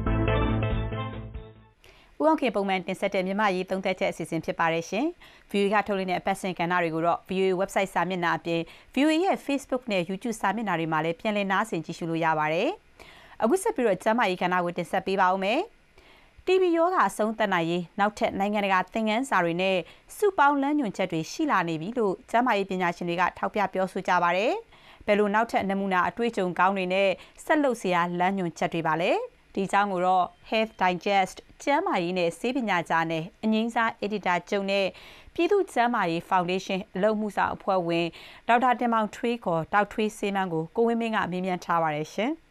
F: ဦးအောင်ခေပုံမှန်တင်ဆက်တဲ့မြန်မာရေးသုံးသက်ချက်အစီအစဉ်ဖြစ်ပါတယ်ရှင်။ VOA ကထုတ်လွှင့်တဲ့အပတ်စဉ်ကဏ္ဍတွေကိုတော့ VOA website စာမျက်နှာအပြင် VOA ရဲ့ Facebook နဲ့ YouTube စာမျက်နှာတွေမှာလည်းပြန်လည်နားဆင်ကြည့်ရှုလို့ရပါတယ်။အခုဆက်ပြီးတော့ကျမ်းမာရေးကဏ္ဍကိုတင်ဆက်ပေးပါဦးမယ်။ TB ရောဂါအဆုံးသတ်နိုင်ရေးနောက်ထပ်နိုင်ငံတကာသင်ခန်းစာတွေနဲ့စုပေါင်းလမ်းညွှန်ချက်တွေရှိလာနေပြီလို့ကျန်းမာရေးပညာရှင်တွေကထောက်ပြပြောဆိုကြပါတယ်။ဘယ်လိုနောက်ထပ်နမူနာအတွေ့အကြုံကောင်းတွေနဲ့ဆက်လုပ်စရာလမ်းညွှန်ချက်တွေပါလဲ။ဒီအကြောင်းကိုတော့ Health Digest ကျန်းမာရေးနဲ့ဆေးပညာကြားနဲ့အငြိမ်းစား Editor ချုပ်နဲ့ပြည်သူ့ကျန်းမာရေး Foundation အလုပ်မှုဆောင်အဖွဲ့ဝင်ဒေါက်တာတင်မောင်ထွေးခေါ်ဒေါက်ထွေးဆေးမန်းကိုကိုဝင်းမင်းကမေးမြန်းထားပါတယ်ရှင်။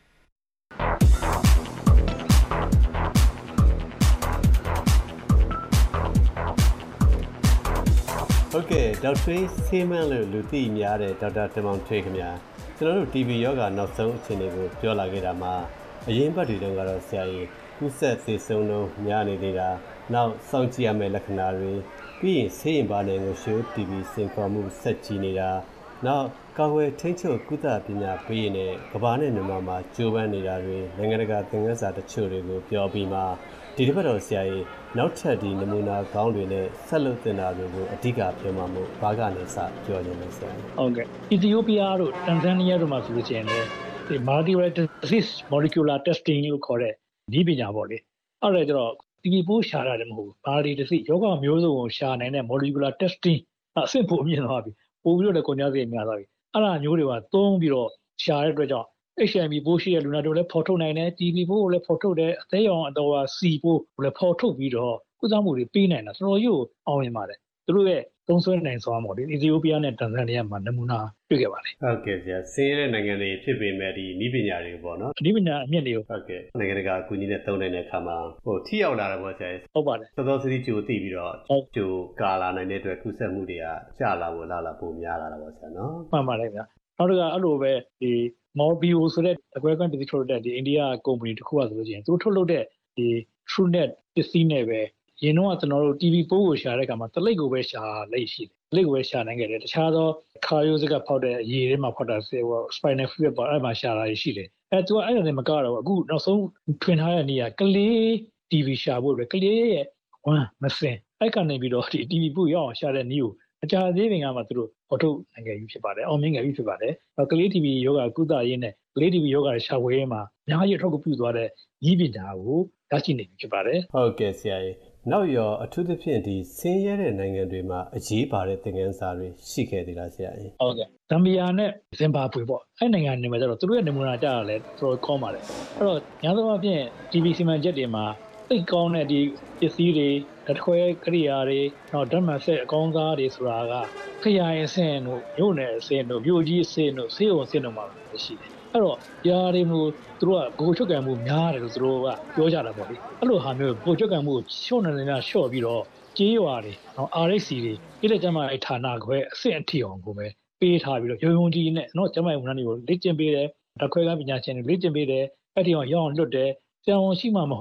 A: ဟုတ်ကဲ့ဒေါက်ထွေးဆေးမန်းလို့လူသိများတဲ့ဒေါက်တာတင်မောင်ထွေးခင်ဗျာကျွန်တော်တို့ TB ရောဂါနောက်ဆုံးအခြေအနေကိုပြောလာခဲ့တာမှာအရင်ဘက်တွေတုန်းကတော့ဆရာကြီးကူးစက်သေဆုံးနှုန်းများနေသေးတာနောက်စောင့်ကြည့်ရမယ့်လက္ခဏာတွေပြီးရင်ဆေးရင်ပါနဲ့ငိုရှိုး TB စင်ခေါ်မှုဆက်ကြီးနေတာနောက်ကာဝယ်ထိန်းချုပ်ကုသပညာပေးရင်လည်းကမ္ဘာနဲ့မြန်မာမှာကြိုးပမ်းနေတာတွေနိုင်ငံတကာသင်ခန်းစာတချို့တွေကိုပြောပြီးမှဒီတစ်ပတ်တော့ဆရာကြီးနောက်ထပ်ဒီနမူနာကောင်းတွေနဲ့ဆက်လုပ်တင်တာတွေကိုအဓိကပြောမှမို့ဘာကနေစပြောနေလဲဆရာကြီး
V: ဟုတ်ကဲ့အီသီယိုးပီးယားတို့တန်ဇန်နီးယားတို့မှာဆိုလို့ရှိရင်လည်းဒီ multi-rate disease molecular testing လို့ခေါ်တဲ့ဒီပညာပေါ့လေအဲ့ဒါကျတော့ဒီပိုးရှာတာလည်းမဟုတ်ဘူးဘာဒီတစ်စိယောဂမျိုးစုံကိုရှာနိုင်တဲ့ molecular testing အဆင့်ပိုမြင့်သွားပြီပို့ပြီးတော့လည်းကုန်ကြစည်များသွားပြီအဲ့ဒါမျိုးတွေကသုံးပြီးတော့ရှာတဲ့အတွက်ကြောင့် HIV ပိုးရှိတဲ့လူနာတို့လည်းဖော်ထုတ်နိုင်တယ် TB ပိုးကိုလည်းဖော်ထုတ်တယ်အသေးအောင်အတော် C ပိုးကိုလည်းဖော်ထုတ်ပြီးတော့ကုသမှုတွေပေးနိုင်တာတော်တော်ကြီးအောင်မြင်ပါတယ်သူတို့ရဲ့သုံးစွဲနိုင်စွမ်းပေါ့ဒီအီသီယိုးပီးယားနဲ့တန်ဇန်နီးယားမှာနမူနာတွေ့ခဲ့ပါတယ်
A: ဟုတ်ကဲ့ဆရာဆင်းရဲတဲ့နိုင်ငံတွေဖြစ်ပေမဲ့ဒီနည်းပညာတွေပေါ့နော်
V: နည်းပညာအမြင့်တွေကို
A: ဟုတ်ကဲ့နိုင်ငံတကာအကူအညီနဲ့သုံးနိုင်တဲ့အခါမှာထိရောက်လာတယ်ပေါ့ဆရာ
V: ဟုတ်ပါတယ်
A: သောသောစည်းကြိုသိပြီးတော့ကြိုကာလာနိုင်တဲ့အတွက်ကုသမှုတွေကကျလာဖို့လာပိုများလာတာပေါ့ဆရာနော်
V: မှန်ပါတယ်ဗျာနောက်တစ်ခါအဲ့လိုပဲဒီ Morbio ဆိုတဲ့အကွဲကွဲပစ္စည်းထုတ်တဲ့ဒီအိန္ဒိယကုမ္ပဏီတစ်ခုကဆိုလို့ရှိရင်သူထုတ်လုပ်တဲ့ဒီ TrueNet ပစ္စည်းနဲ့ပဲရင်တော့ကျွန်တော်တို့ TV ပိုးကိုရှာတဲ့အခါမှာတလိပ်ကိုပဲရှာလိုက်ရှိတယ်တလိပ်ကိုပဲရှာနိုင်ခဲ့တယ်တခြားသောခါယိုစကဖောက်တဲ့ရေထဲမှာဖောက်တာspinal fluid ပေါ့အဲ့မှာရှာတာရှိတယ်သူကအဲ့ဒါနဲ့မကတော့အခုနောက်ဆုံးထွင်ထားတဲ့နေရာကလေး TV ရှာဖို့ပဲကလေးရဲ့ဝမ်းမစင်အဲ့ကနေပြီးတော့ဒီ TV ပိုးရအောင်ရှာတဲ့နည်းကိုအကြသေးပင်ကမှသူတို့ဖော်ထုတ်နိုင်ခဲ့ပြီဖြစ်ပါတယ်အောင်မြင်ခဲ့ပြီဖြစ်ပါတယ်ကလေး TV ယောဂကုသရေးနဲ့ကလေး TV ယောဂရှာဖွေရေးမှာအများကြီးအထောက်အကူပြုသွားတဲ့ဤပညာကိုရရှိနေပြီဖြစ်ပါတယ်
A: ဟုတ်ကဲ့ဆရာကြီးနောက်ရောအထူးသဖြင့်ဒီဆင်းရဲတဲ့နိုင်ငံတွေမှာအရေးပါတဲ့သင်ခန်းစာတွေရှိခဲ့သေးလားဆရာကြီး
V: ဟုတ်ကဲ့ဇမ်ဘီယာနဲ့ဇင်ဘာဘွေပေါ့အဲ့နိုင်ငံတွေမှာကျတော့သူတို့ရဲ့နမူနာကြတာလဲတော်တော်ကောင်းပါတယ်အဲ့တော့ညာသောအပြင် TV စီမံချက်တွေမှာသိကောင်းတဲ့ဒီပစ္စည်းတွေတစ်ခွဲကရိယာတွေနောက်ဓာတ်မှန်ဆက်အကောင်းစားတွေဆိုတာကခရိုင်အဆင့်တို့မြို့နယ်အဆင့်တို့မြို့ကြီးအဆင့်တို့ဆေးရုံအဆင့်တို့မှာရှိတယ်အဲ့တော့ယားတွေမျိုးသူတို့ကဂိုချုပ်ကံမှုများတယ်လို့သူတို့ကပြောကြတာပေါ့လေအဲ့လိုဟာမျိုးဂိုချုပ်ကံမှုရှော့နေနေတာရှော့ပြီးတော့ကြေးရွာတွေနော် RHC တွေပြည်လက်ကျမ်းမာရေးဌာနခွဲအဆင့်အထိအောင်ကိုပဲပေးထားပြီးတော့ရုံရုံကြီးနဲ့နော်ကျမ်းမာရေးဝန်ထမ်းတွေကိုလေ့ကျင့်ပေးတယ်ဓာတ်ခွဲကပညာရှင်တွေလေ့ကျင့်ပေးတယ်အဲ့ဒီအောင်ရအောင်လွတ်တယ်ဆရာဝန်ရှိမှမဟုတ်ဘူး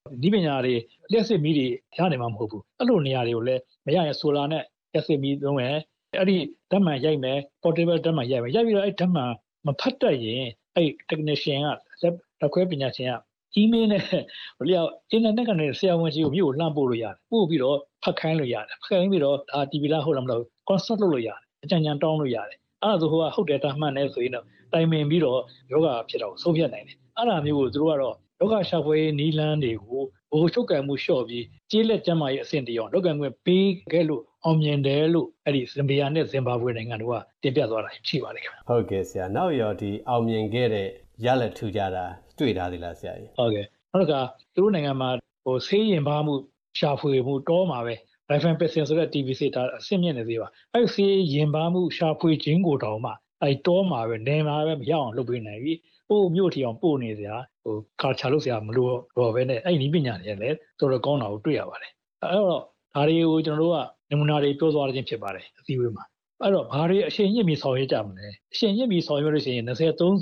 V: ဒီပညာတွေလက်စစ်မီးတွေရနိုင်မှာမဟုတ်ဘူးအဲ့လိုနေရာတွေကိုလည်းမရရင်ဆိုလာနဲ့လက်စစ်မီးသုံးမယ်အဲ့ဒီဓာတ်မှန်ရိုက်မယ် portable ဓာတ်မှန်ရိုက်မယ်ရိုက်ပြီးတော့အဲ့ဓာတ်မှန်မဖတ်တတ်ရင်အဲ့ technician ကလက်ခွဲပညာရှင်က email နဲ့လျှောက် internet ကနေဆရာဝန်ကြီးကိုမြို့ကိုလှမ်းပို့လို့ရတယ်ပို့ပြီးတော့ဖတ်ခိုင်းလို့ရတယ်ဖတ်ခိုင်းပြီးတော့ဒါ TV လားဟုတ်လားမလို့ consult လုပ်လို့ရတယ်အကြံဉာဏ်တောင်းလို့ရတယ်အဲ့ဒါဆိုဟိုကဟုတ်တယ်ဒါမှန်တယ်ဆိုရင်တော့တိုင်ပင်ပြီးတော့ယောဂဖြစ်တော့ဆုံးဖြတ်နိုင်တယ်အဲ့ဒါမျိုးကိုသူတို့ကတော့ယောဂရှာဖွေနီးလန်းတွေကိုဘိုးချုပ်ကံမှုလျှော့ပြီးကျေးလက်ကျန်းမာရေးအဆင့်တရောလောက်ကံခွင့်ပေးခဲ့လို့အောင်မြင်တယ်လို့အဲ့ဒီဇမ်ဘီယာနဲ့ဇင်ဘာဘွေနိုင်ငံတို့ကတင်ပြသွားတာရှိပါတယ်ခင်ဗျ
A: ဟုတ်ကဲ့ဆရာနောက်ရောဒီအောင်မြင်ခဲ့တဲ့ရလက်ထူကြတာတွေ့ထားသေးလားဆရာကြီး
V: ဟုတ်ကဲ့နောက်ကသူတို့နိုင်ငံမှာဟိုဆေးရင်ပါမှုရှာဖွေမှုတောမှာပဲ Rifan Pesen ဆိုတဲ့ TVC ဒါအဆင့်မြင့်နေသေးပါအဲ့ဆေးရင်ပါမှုရှာဖွေခြင်းကိုတောင်မှအဲ့တောမှာပဲနေမှာပဲမရအောင်လုပ်ပေးနိုင်ပြီပို့မြို့ထီအောင်ပို့နေစရာဟို culture လုပ်စရာမလိုတော့ဘဲနဲ့အဲ့ဒီပညာတွေလည်းတော်တော်ကောင်းတာကိုတွေ့ရပါတယ်အဲ့တော့ဒါတွေကိုကျွန်တော်တို့ကနမူနာတွေပြောသွားခြင်းဖြစ်ပါတယ်အစည်းအဝေးမှာအဲ့တော့ဘာတွေအရှင်ညစ်ပြီးဆောင်ရွက်ကြမလဲအရှင်ညစ်ပြီးဆောင်ရွက်လို့ရှိရင်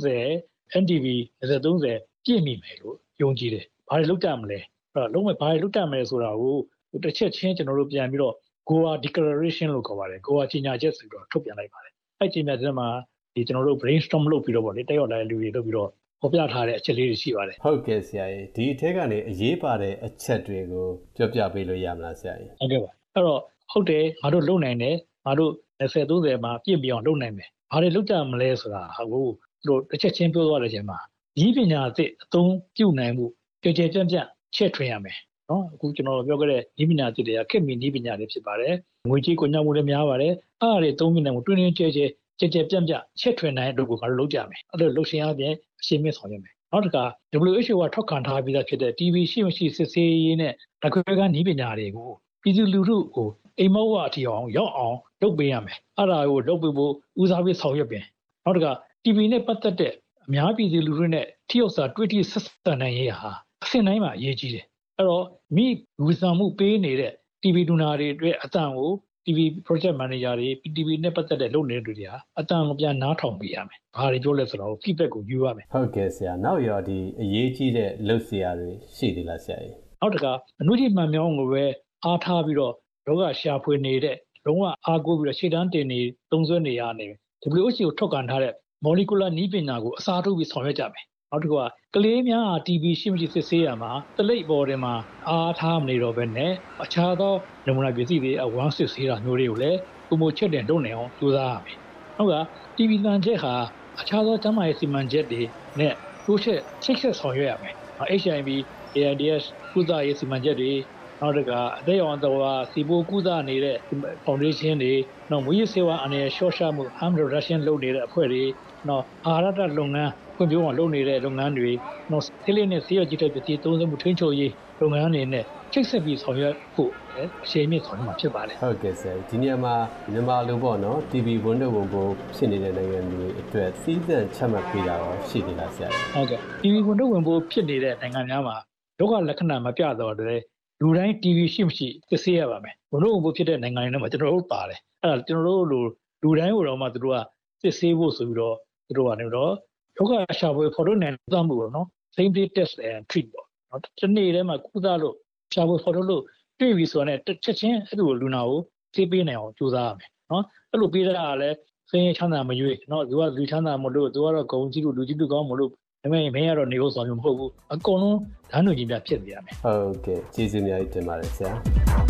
V: 2030 NTV 2030ပြည့်မိမယ်လို့ယုံကြည်တယ်ဘာတွေလုပ်ကြမလဲအဲ့တော့လုံးဝဘာတွေလုပ်ကြမလဲဆိုတာကိုတစ်ချက်ချင်းကျွန်တော်တို့ပြန်ပြီးတော့ Goa Declaration လို့ခေါ်ပါတယ် Goa ကြေညာချက်ဆိုတော့ထုတ်ပြန်လိုက်ပါတယ်အဲ့ကြေညာချက်မှာဒီကျွန်တော်တို့ brainstorm လုပ်ပြီးတော့ဗောလေတက်ရောက်လာတဲ့လူတွေလုပ်ပြီးတော့ဖော်ပြထားတဲ့အချက်လေးတွေရှိပါတယ်
A: ဟုတ်ကဲ့ဆရာကြီးဒီအထက်ကနေအရေးပါတဲ့အချက်တွေကိုပြောပြပေးလို့ရမလားဆရာကြီး
V: ဟုတ်ကဲ့ပါအဲ့တော့ဟုတ်တယ်ငါတို့လုပ်နိုင်တယ်ငါတို့2030မှာပြည့်ပြောင်းလုပ်နိုင်မယ်ဘာတွေလုပ်ကြမလဲဆိုတာဟိုတို့တစ်ချက်ချင်းပြောသွားတဲ့အချိန်မှာဒီပညာသစ်အသုံးပြုနိုင်မှုကြည်ကြဲပြန့်ပြန့်ချက်ထွင်ရမယ်နော်အခုကျွန်တော်ပြောခဲ့တဲ့ဒီပညာသစ်တွေကခေတ်မီဒီပညာတွေဖြစ်ပါတယ်ငွေကြေးကိုညှောက်မှုလည်းများပါတယ်အားတွေသုံးပြီးနိုင်မှုတွင်းတွင်းကျဲကျဲကြည်ကြဲပြန့်ပြန့်ချက်ထွင်နိုင်တဲ့အတွက်ကိုငါတို့လုပ်ကြမယ်အဲ့လိုလုပ်ရှင်အပြင်အရှင်းမြင့်ဆောင်ရွက်မယ်နောက်တစ်ခါ WHO ကထောက်ခံထားပြီးသားဖြစ်တဲ့ TB ရှိမရှိစစ်ဆေးရေးနဲ့လက်ခွဲကန်းနည်းပညာတွေကိုပြည်သူလူထုကိုအိမ်မောဝအထီအောင်ရောက်အောင်လုပ်ပေးရမယ်အဲ့ဒါကိုလုပ်ပေးဖို့ဦးစားပေးဆောင်ရွက်ပြင်နောက်တစ်ခါ TB နဲ့ပတ်သက်တဲ့အများပြည်သူလူထုနဲ့ထိရောက်စွာတွေ့ထိဆက်ဆံနိုင်ရေးဟာအဆင့်တိုင်းမှာအရေးကြီးတယ်အဲ့တော့မိဝီဆန်မှုပေးနေတဲ့ TB ဒူနာတွေအတွက်အတန်ကို TV project manager တွေ PTV နဲ့ပတ်သက်တဲ့လုပ်နေတဲ့လူတွေဟာအတန်ကိုပြန်နားထောင်ပေးရမယ်။ဘာတွေပြောလဲဆိုတော့ feedback ကိုယူရမယ်
A: ။ဟုတ်ကဲ့ဆရာ။နောက်ရောဒီအရေးကြီးတဲ့လုပ်စရာတွေရှိသေးလားဆရာကြီး
V: ။နောက်တစ်ခါအမှုကြီးမှန်မြောင်းကိုပဲအားထားပြီးတော့လောကရှာဖွေနေတဲ့လုံးဝအားကိုးပြီးတော့ရှေ့တန်းတင်နေသုံးစွဲနေရနေ WHO ကိုထုတ်ကန်ထားတဲ့ molecular နည်းပညာကိုအစားထိုးပြီးဆောင်ရွက်ကြမယ်။နောက်တစ်ခါကလေးများဟာ TB ရှိမရှိစစ်ဆေးရမှာတလိပ်ပေါ်တွေမှာအားထားမနေတော့ဘဲနဲ့အခြားသောနမူနာပစ္စည်းတွေအဝမ်းစစ်ဆေးတာမျိုးတွေကိုလည်းပုံမချက်တင်လုပ်နေအောင်ကြိုးစားရမယ်။နောက်က TB တန်ချက်ဟာအခြားသောကျန်းမာရေးစီမံချက်တွေနဲ့တိုးချက်ချိတ်ဆက်ဆောင်ရွက်ရမယ်။ HIV AIDS ကုသရေးစီမံချက်တွေနောက်တစ်ခါအသက်အရွယ်တော်စီပိုးကုသနေတဲ့ foundation တွေနောက်မွေးဆေးဝါးအနေနဲ့ရှော့ရှာမှု harm reduction လုပ်နေတဲ့အဖွဲ့တွေနောက်အာဟာရလုပ်ငန်းဖွံ့ဖြိုးအောင်လုပ်နေတဲ့လုပ်ငန်းတွေနောက်ဆေးလိပ်နဲ့ဆေးရွက်ကြီးတဲ့ပစ္စည်းသုံးစွဲမှုထိန်းချုပ်ရေးလုပ်ငန်းတွေနဲ့ချိတ်ဆက်ပြီးဆောင်ရွက်ဖို့အရှိန်မြင့်ဆောင်ရွက်မှာဖြစ်ပါတယ်
A: ဟုတ်ကဲ့ဆရာဒီနေရာမှာမြန်မာလိုပေါ့နော် TB ဝန်တော့ဝန်ကိုဖြစ်နေတဲ့နိုင်ငံတွေအတွက်စီးစံချက်မှတ်ပေးတာရောရှိသေးလားဆရာ
V: ဟုတ်ကဲ့ TB ဝန်တော့ဝန်ကိုဖြစ်နေတဲ့နိုင်ငံများမှာဒုက္ခလက္ခဏာမပြတော့တဲ့လူတိုင်း TB ရှိမရှိသိစေရပါမယ်ဝန်တော့ဝန်ဖြစ်တဲ့နိုင်ငံတွေမှာကျွန်တော်တို့ပါတယ်အဲ့ဒါကျွန်တော်တို့လိုလူတိုင်းကိုတော့မှသူတို့ကသိစေဖို့ဆိုပြီးတော့သူတို့ကနေတော့ယောဂရှာဖွေဖော်ထုတ်နိုင်သမှုပေါ့နော် same day test and treat ပေါ့နော်ဒီနေ့ထဲမှာကုသလို့ရှာဖွေဖော်ထုတ်လို့တွေ့ပြီဆိုတော့ချက်ချင်းအဲ့လိုလူနာကိုသိပေးနိုင်အောင်ကြိုးစားရမယ်နော်အဲ့လိုပေးတာကလည်းစင်းချမ်းသာမရွေးနော်သူကလူချမ်းသာမလို့သူကတော့ဂုံကြီးလူကြီးလူကောင်းမလို့ဒါပေမဲ့မင်းကတော့နေဖို့ဆောင်မျိုးမဟုတ်ဘူးအကုန်လုံးဓာတ်ညွှန်ကြီးများဖြစ်နေရမယ်
A: ဟုတ်ကဲ့ကျေးဇူးများတင်ပါတယ်ဆရာ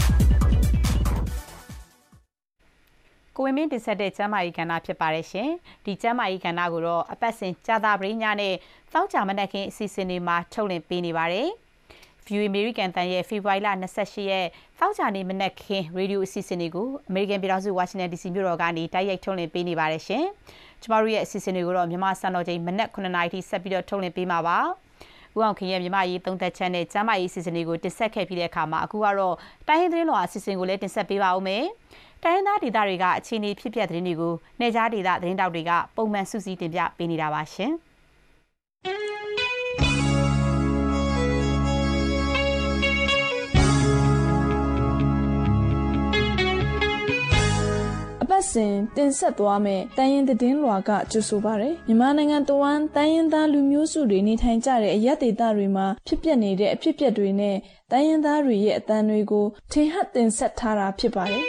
F: ကိုဝင်းမင်းတင်ဆက်တဲ့ကျမ်းမာရေးကဏ္ဍဖြစ်ပါတယ်ရှင်ဒီကျမ်းမာရေးကဏ္ဍကိုတော့အပတ်စဉ်ကြာသပတေးညနဲ့သောကြာမနက်ခင်းအစီအစဉ်တွေမှာထုတ်လွှင့်ပေးနေပါတယ် View American တန်ရဲ့ဖေဖော်ဝါရီလ28ရက်သောကြာနေ့မနက်ခင်းရေဒီယိုအစီအစဉ်တွေကို American ပြည်ထောင်စု Washington DC မြို့တော်ကနေတိုက်ရိုက်ထုတ်လွှင့်ပေးနေပါတယ်ရှင်ကျမတို့ရဲ့အစီအစဉ်တွေကိုတော့မြန်မာစံတော်ချိန်မနက်9:00 နာရီထိဆက်ပြီးတော့ထုတ်လွှင့်ပေးမှာပါဦးအောင်ခင်ရဲ့မြန်မာရေးသုံးသက်ချက်နဲ့ကျမ်းမာရေးအစီအစဉ်တွေကိုတင်ဆက်ခဲ့ပြီးတဲ့အခါမှာအခုကတော့တိုင်းရင်းသတင်းတော်အစီအစဉ်ကိုလည်းတင်ဆက်ပေးပါဦးမယ်တိုင်းရင်းသားဒေသတွေကအခြေအနေဖြစ်ပျက်သတင်းတွေကိုနေကြားဒေသသတင်းတောက်တွေကပုံမှန်စုစည်းတင်ပြပေးနေတာပါရှင်
B: အပတ်ပတ်စဉ်တင်ဆက်သွားမယ့်တိုင်းရင်းသတင်းလွှာကကြိုဆိုပါရယ်မြန်မာနိုင်ငံတဝန်းတိုင်းရင်းသားလူမျိုးစုတွေနေထိုင်ကြတဲ့အရပ်ဒေသတွေမှာဖြစ်ပျက်နေတဲ့အဖြစ်အပျက်တွေနဲ့တိုင်းရင်းသားတွေရဲ့အသံတွေကိုထင်ဟပ်တင်ဆက်ထားတာဖြစ်ပါတယ်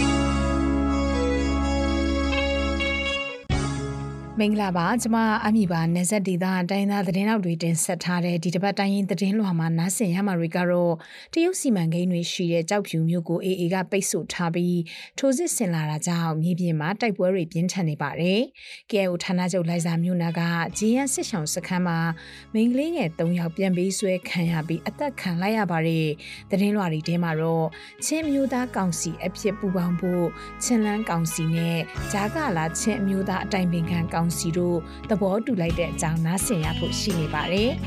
E: မင်္ဂလာပါကျွန်မအမိပါနေဆက်ဒေတာတိုင်းသားသတင်းနောက်တွေတင်ဆက်ထားတဲ့ဒီတစ်ပတ်တိုင်းရင်းသတင်းလွှာမှာနားဆင်ရမှာတွေကတော့တရုတ်စီမံကိန်းတွေရှိတဲ့ကြောက်ဖြူမြို့ကို AA ကပိတ်ဆို့ထားပြီးထိုးစစ်ဆင်လာတာကြောင့်မြေပြင်မှာတိုက်ပွဲတွေပြင်းထန်နေပါတယ်။ KIO ဌာနချုပ်လိုင်ဇာမြို့နာကဂျီယန်စစ်ဆောင်စခန်းမှာမိန်းကလေးငယ်3ယောက်ပြန်ပေးဆွဲခံရပြီးအသက်ခံလိုက်ရပါတယ်။သတင်းလွှာတွေထဲမှာတော့ချင်းမျိုးသားကောင်စီအဖြစ်ပူးပေါင်းဖို့ချင်းလန်းကောင်စီနဲ့ဂျာကလာချင်းအမျိုးသားအတိုင်ပင်ခံကောင်စီတို့သဘောတူလိုက်တဲ့အကြောင်းနားဆင်ရဖို့ရှိနေပါတယ်။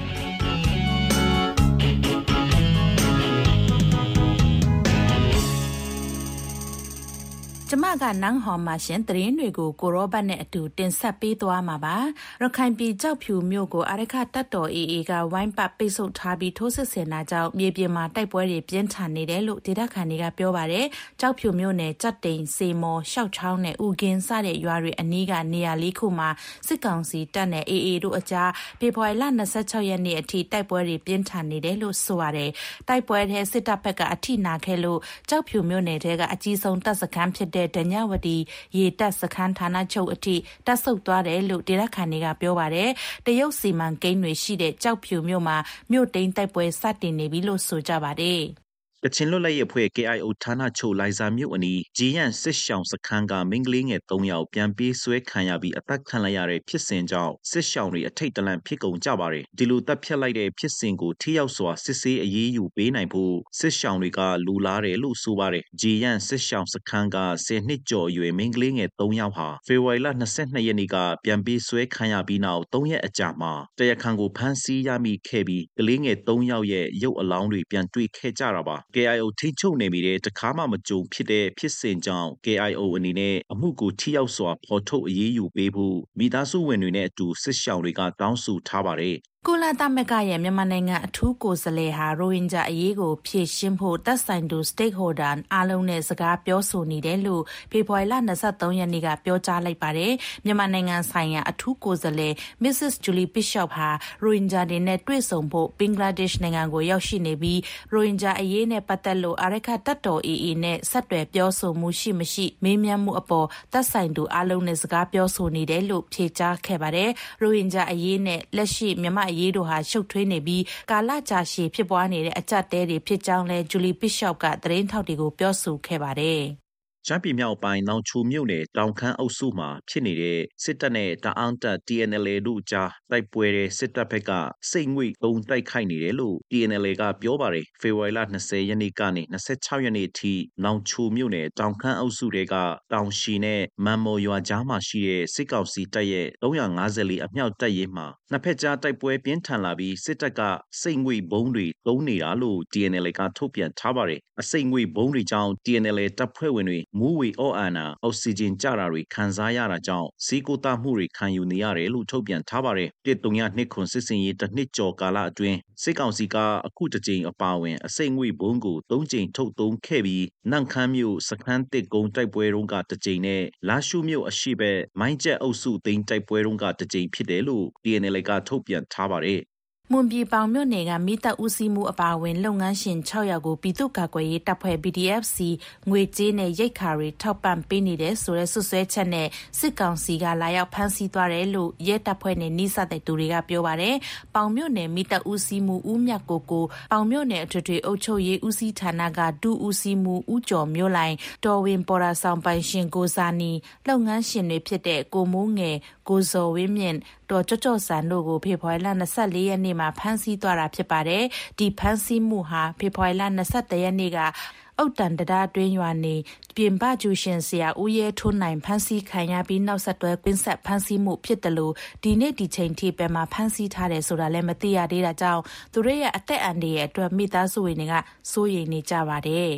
S: ကျမကနန်းဟော်မှာရှင်သတင်းတွေကိုကိုရောဘတ်နဲ့အတူတင်ဆက်ပေးသွားမှာပါရခိုင်ပြည်ကြောက်ဖြူမြို့ကိုအာရခတပ်တော် AA ကဝိုင်းပတ်ပိတ်ဆို့ထားပြီးထိုးစစ်ဆင်တာကြောင့်မြေပြင်မှာတိုက်ပွဲတွေပြင်းထန်နေတယ်လို့ဒေသခံတွေကပြောပါတယ်ကြောက်ဖြူမြို့နယ်ကြက်တိန်စေမော်ရှောက်ချောင်းနဲ့ဦးကင်းစတဲ့ရွာတွေအနီးကနေရာလေးခုမှာစစ်ကောင်စီတပ်နဲ့ AA တို့အကြားဖေဖော်ဝါရီလ26ရက်နေ့အထိတိုက်ပွဲတွေပြင်းထန်နေတယ်လို့ဆိုပါတယ်တိုက်ပွဲထဲစစ်တပ်ဘက်ကအထိနာခဲ့လို့ကြောက်ဖြူမြို့နယ်ထဲကအကြီးဆုံးတပ်စခန်းဖြစ်တဲ့ဒညဝတီရေတပ်စခန်းဌာနချုပ်အထိတပ်ဆုတ်သွားတယ်လို့ဒေသခံတွေကပြောပါတယ်တရုတ်စီမံကိန်းတွေရှိတဲ့ကြောက်ဖြူမြို့မှာမြို့တိန်တိုက်ပွဲစတင်နေပြီလို့ဆိုကြပါတယ်
W: ကချင်လွတ်လပ်ရေးအဖွဲ့ KIO ဌာနချုပ်လိုင်ဇာမြို့အနီးဂျီယန်စစ်ဆောင်စခန်းကမိန်းကလေးငယ်3ယောက်ပြန်ပေးဆွဲခံရပြီးအသက်ခံလိုက်ရတဲ့ဖြစ်စဉ်ကြောင့်စစ်ဆောင်တွေအထိတ်တလန့်ဖြစ်ကုန်ကြပါတယ်ဒီလိုတပ်ဖြတ်လိုက်တဲ့ဖြစ်စဉ်ကိုထိရောက်စွာစစ်ဆေးအရေးယူပေးနိုင်ဖို့စစ်ဆောင်တွေကလူလားတယ်လို့ဆိုပါတယ်ဂျီယန်စစ်ဆောင်စခန်းက10နှစ်ကျော်အရွယ်မိန်းကလေးငယ်3ယောက်ဟာဖေဖော်ဝါရီလ22ရက်နေ့ကပြန်ပေးဆွဲခံရပြီးနောက်3ရက်အကြာမှာတရားခံကိုဖမ်းဆီးရမိခဲ့ပြီးကလေးငယ်3ယောက်ရဲ့ရုပ်အလောင်းတွေပြန်တွေ့ခဲ့ကြတာပါKIO ထိချုပ်နေမိတဲ့တခါမှမကြုံဖြစ်တဲ့ဖြစ်စဉ်ကြောင့် KIO အနေနဲ့အမှုကိုထိရောက်စွာဖော်ထုတ်အရေးယူပေးဖို့မိသားစုဝင်တွေနဲ့အတူစစ်ရှောင်တွေကတောင်းဆိုထားပါတယ်
S: ကုလသမဂ္ဂရဲ့မြန်မာနိုင်ငံအထူးကိုယ်စားလှယ်ဟာရိုဟင်ဂျာအရေးကိုဖြေရှင်းဖို့သက်ဆိုင်သူ stakeholder အားလုံးနဲ့စကားပြောဆိုနေတယ်လို့ဖေဖော်ဝါရီလ23ရက်နေ့ကပြောကြားလိုက်ပါတယ်မြန်မာနိုင်ငံဆိုင်ရာအထူးကိုယ်စားလှယ် Mrs. Julie Bishop ဟာရိုဟင်ဂျာတွေနဲ့တွေ့ဆုံဖို့ဘင်္ဂလားဒေ့ရှ်နိုင်ငံကိုရောက်ရှိနေပြီးရိုဟင်ဂျာအရေးနဲ့ပတ်သက်လို့အာရခတပ်တော် AA နဲ့ဆက်သွယ်ပြောဆိုမှုရှိမရှိမေးမြန်းမှုအပေါ်သက်ဆိုင်သူအားလုံးနဲ့စကားပြောဆိုနေတယ်လို့ဖြေကြားခဲ့ပါတယ်ရိုဟင်ဂျာအရေးနဲ့လက်ရှိမြန်မာအရေးတို့ဟာရှုပ်ထွေးနေပြီးကာလကြာရှည်ဖြစ်ပွားနေတဲ့အကြက်တဲတွေဖြစ်ကြောင်းလဲဂျူလီဘစ်ရှော့ကသတင်းထောက်တွေကိုပြောဆိုခဲ့ပါတယ်
W: ရှမ်းပြည်မြောက်ပိုင်းနောင်ချိုမြို့နယ်တောင်ခမ်းအုပ်စုမှာဖြစ်နေတဲ့စစ်တပ်နဲ့တအောင်းတပ် TNLA တို့ကြားတိုက်ပွဲတဲ့စစ်တပ်ဘက်ကစိတ်ငွေ့သုံးတိုက်ခိုက်နေတယ်လို့ TNLA ကပြောပါတယ်ဖေဖော်ဝါရီလ20ရက်နေ့ကနေ26ရက်နေ့အထိနောင်ချိုမြို့နယ်တောင်ခမ်းအုပ်စုတွေကတောင်ရှည်နဲ့မန်မော်ရွာကြားမှာရှိတဲ့စစ်ကောင်စီတပ်ရဲ့354အမြောက်တပ်ရင်းမှာနှစ်ဖက်ကြားတိုက်ပွဲပြင်းထန်လာပြီးစစ်တပ်ကစိတ်ငွေ့ဘုံတွေသုံးနေတာလို့ TNLA ကထုတ်ပြန်ထားပါတယ်အစိတ်ငွေ့ဘုံတွေကြောင့် TNLA တပ်ဖွဲ့ဝင်တွေမူးဝေအော့အာနာအောက်ဆီဂျင်ကျတာတွေခံစားရတာကြောင့်စီးကိုတာမှုတွေခံယူနေရတယ်လို့ထုတ်ပြန်ထားပါတယ်132ခွန်စစ်စင်ရေးတစ်နှစ်ကျော်ကာလအတွင်းစစ်ကောင်စီကအခုတစ်ကြိမ်အပါအဝင်အစိမ့်ငွေဘုံကို3ကြိမ်ထုတ်သုံးခဲ့ပြီးနန့်ခမ်းမြို့စခန်းတစ်ကုန်းတိုက်ပွဲတုန်းကတစ်ကြိမ်နဲ့လာရှုမြို့အရှိဘက်မိုင်းကျက်အုပ်စုသိမ်းတိုက်ပွဲတုန်းကတစ်ကြိမ်ဖြစ်တယ်လို့ TNLA ကထုတ်ပြန်ထားပါတယ်
S: မွန်ပြည်ပေါင်မြို့နယ်ကမိသက်ဦးစီးမှုအပါအဝင်လုပ်ငန်းရှင်6ယောက်ကိုပြည်သူ့ကာကွယ်ရေးတပ်ဖွဲ့ BDFC ငွေကြေးနဲ့ရိတ်ခါတွေထောက်ပံ့ပေးနေတဲ့ဆိုတဲ့ဆွဆွဲချက်နဲ့စစ်ကောင်စီကလာရောက်ဖမ်းဆီးသွားတယ်လို့ရဲတပ်ဖွဲ့နဲ့နှိစတဲ့သူတွေကပြောပါတယ်။ပေါင်မြို့နယ်မိသက်ဦးစီးမှုဦးမြတ်ကိုပေါင်မြို့နယ်အထွေထွေအုပ်ချုပ်ရေးဦးစီးဌာနကဒုဦးစီးမှုဦးကျော်မျိုးလိုင်တော်ဝင်ပေါ်ရာဆောင်ပိုင်ရှင်ကိုစာနီလုပ်ငန်းရှင်တွေဖြစ်တဲ့ကိုမိုးငယ်ကိုဇော်ဝင်းမြင့်တော်ကြော့ဆန်တို့ကိုဖေဖော်ဝါရီလ24ရက်နေ့မှာဖမ်းဆီးသွားတာဖြစ်ပါတယ်။ဒီဖမ်းဆီးမှုဟာဖေဖော်ဝါရီလ21ရက်နေ့ကအုတ်တန်တရားတွင်းရွာနေပြင်ပကျူရှင်ဆရာဦးရဲထွန်းနိုင်ဖမ်းဆီးခံရပြီးနောက်ဆက်တွဲကွင်းဆက်ဖမ်းဆီးမှုဖြစ်တယ်လို့ဒီနေ့ဒီချိန်ထိပဲမှာဖမ်းဆီးထားတယ်ဆိုတာလည်းမသိရသေးတာကြောင့်သူတို့ရဲ့အသက်အန္တရာယ်အတွက်မိသားစုဝင်တွေကစိုးရိမ်နေကြပါတယ်။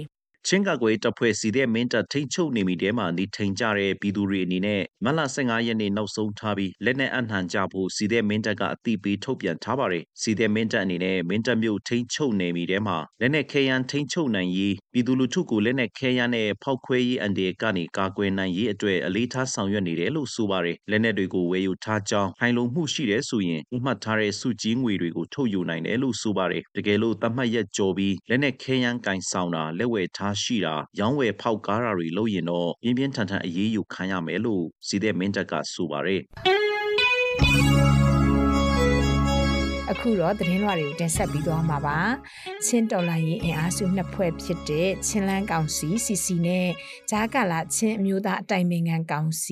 W: ချင်းကကွယ်တပ်ဖွဲ့စီတဲ့မင်းတပ်ထိန်ချုပ်နေမိတဲမှာနေထိုင်ကြတဲ့ပြည်သူတွေအနေနဲ့မလ15ရက်နေ့နောက်ဆုံးထားပြီးလက်နက်အနှံကြဖို့စီတဲ့မင်းတပ်ကအသိပေးထုတ်ပြန်ထားပါတယ်စီတဲ့မင်းတပ်အနေနဲ့မင်းတပ်မြို့ထိန်ချုပ်နေမိတဲမှာလက်နက်ခဲယမ်းထိန်ချုပ်နိုင်ရေးပြည်သူလူထုကိုလက်နက်ခဲယမ်းနဲ့ဖောက်ခွဲရေးအန်ဒီကနေကာကွယ်နိုင်ရေးအတွက်အလေးထားဆောင်ရွက်နေတယ်လို့ဆိုပါတယ်လက်နက်တွေကိုဝယ်ယူထားကြောင်းခိုင်လုံမှုရှိတဲ့ဆိုရင်ဥမှတ်ထားတဲ့စုကြီးငွေတွေကိုထုတ်ယူနိုင်တယ်လို့ဆိုပါတယ်တကယ်လို့သတ်မှတ်ရက်ကျော်ပြီးလက်နက်ခဲယမ်းကင်ဆောင်တာလက်ဝယ်ထားရှိတာရောင်းဝယ်ဖောက်ကားတာတွေလုပ်ရင်တော့ပြင်းပြင်းထန်ထန်အရေးယူခံရမယ်လို့စီတဲ့မင်းတပ်ကဆိုပါတယ်
E: အခုတော့သတင်းလွှာတွေကိုတင်ဆက်ပြီးသွားမှာပါချင်းတော်လိုင်းရင်အင်အားစုနှစ်ဖွဲ့ဖြစ်တဲ့ချင်းလန်းကောင်စီ CC နဲ့ဂျာကာလာချင်းအမျိုးသားအတိုင်ပင်ခံကောင်စီ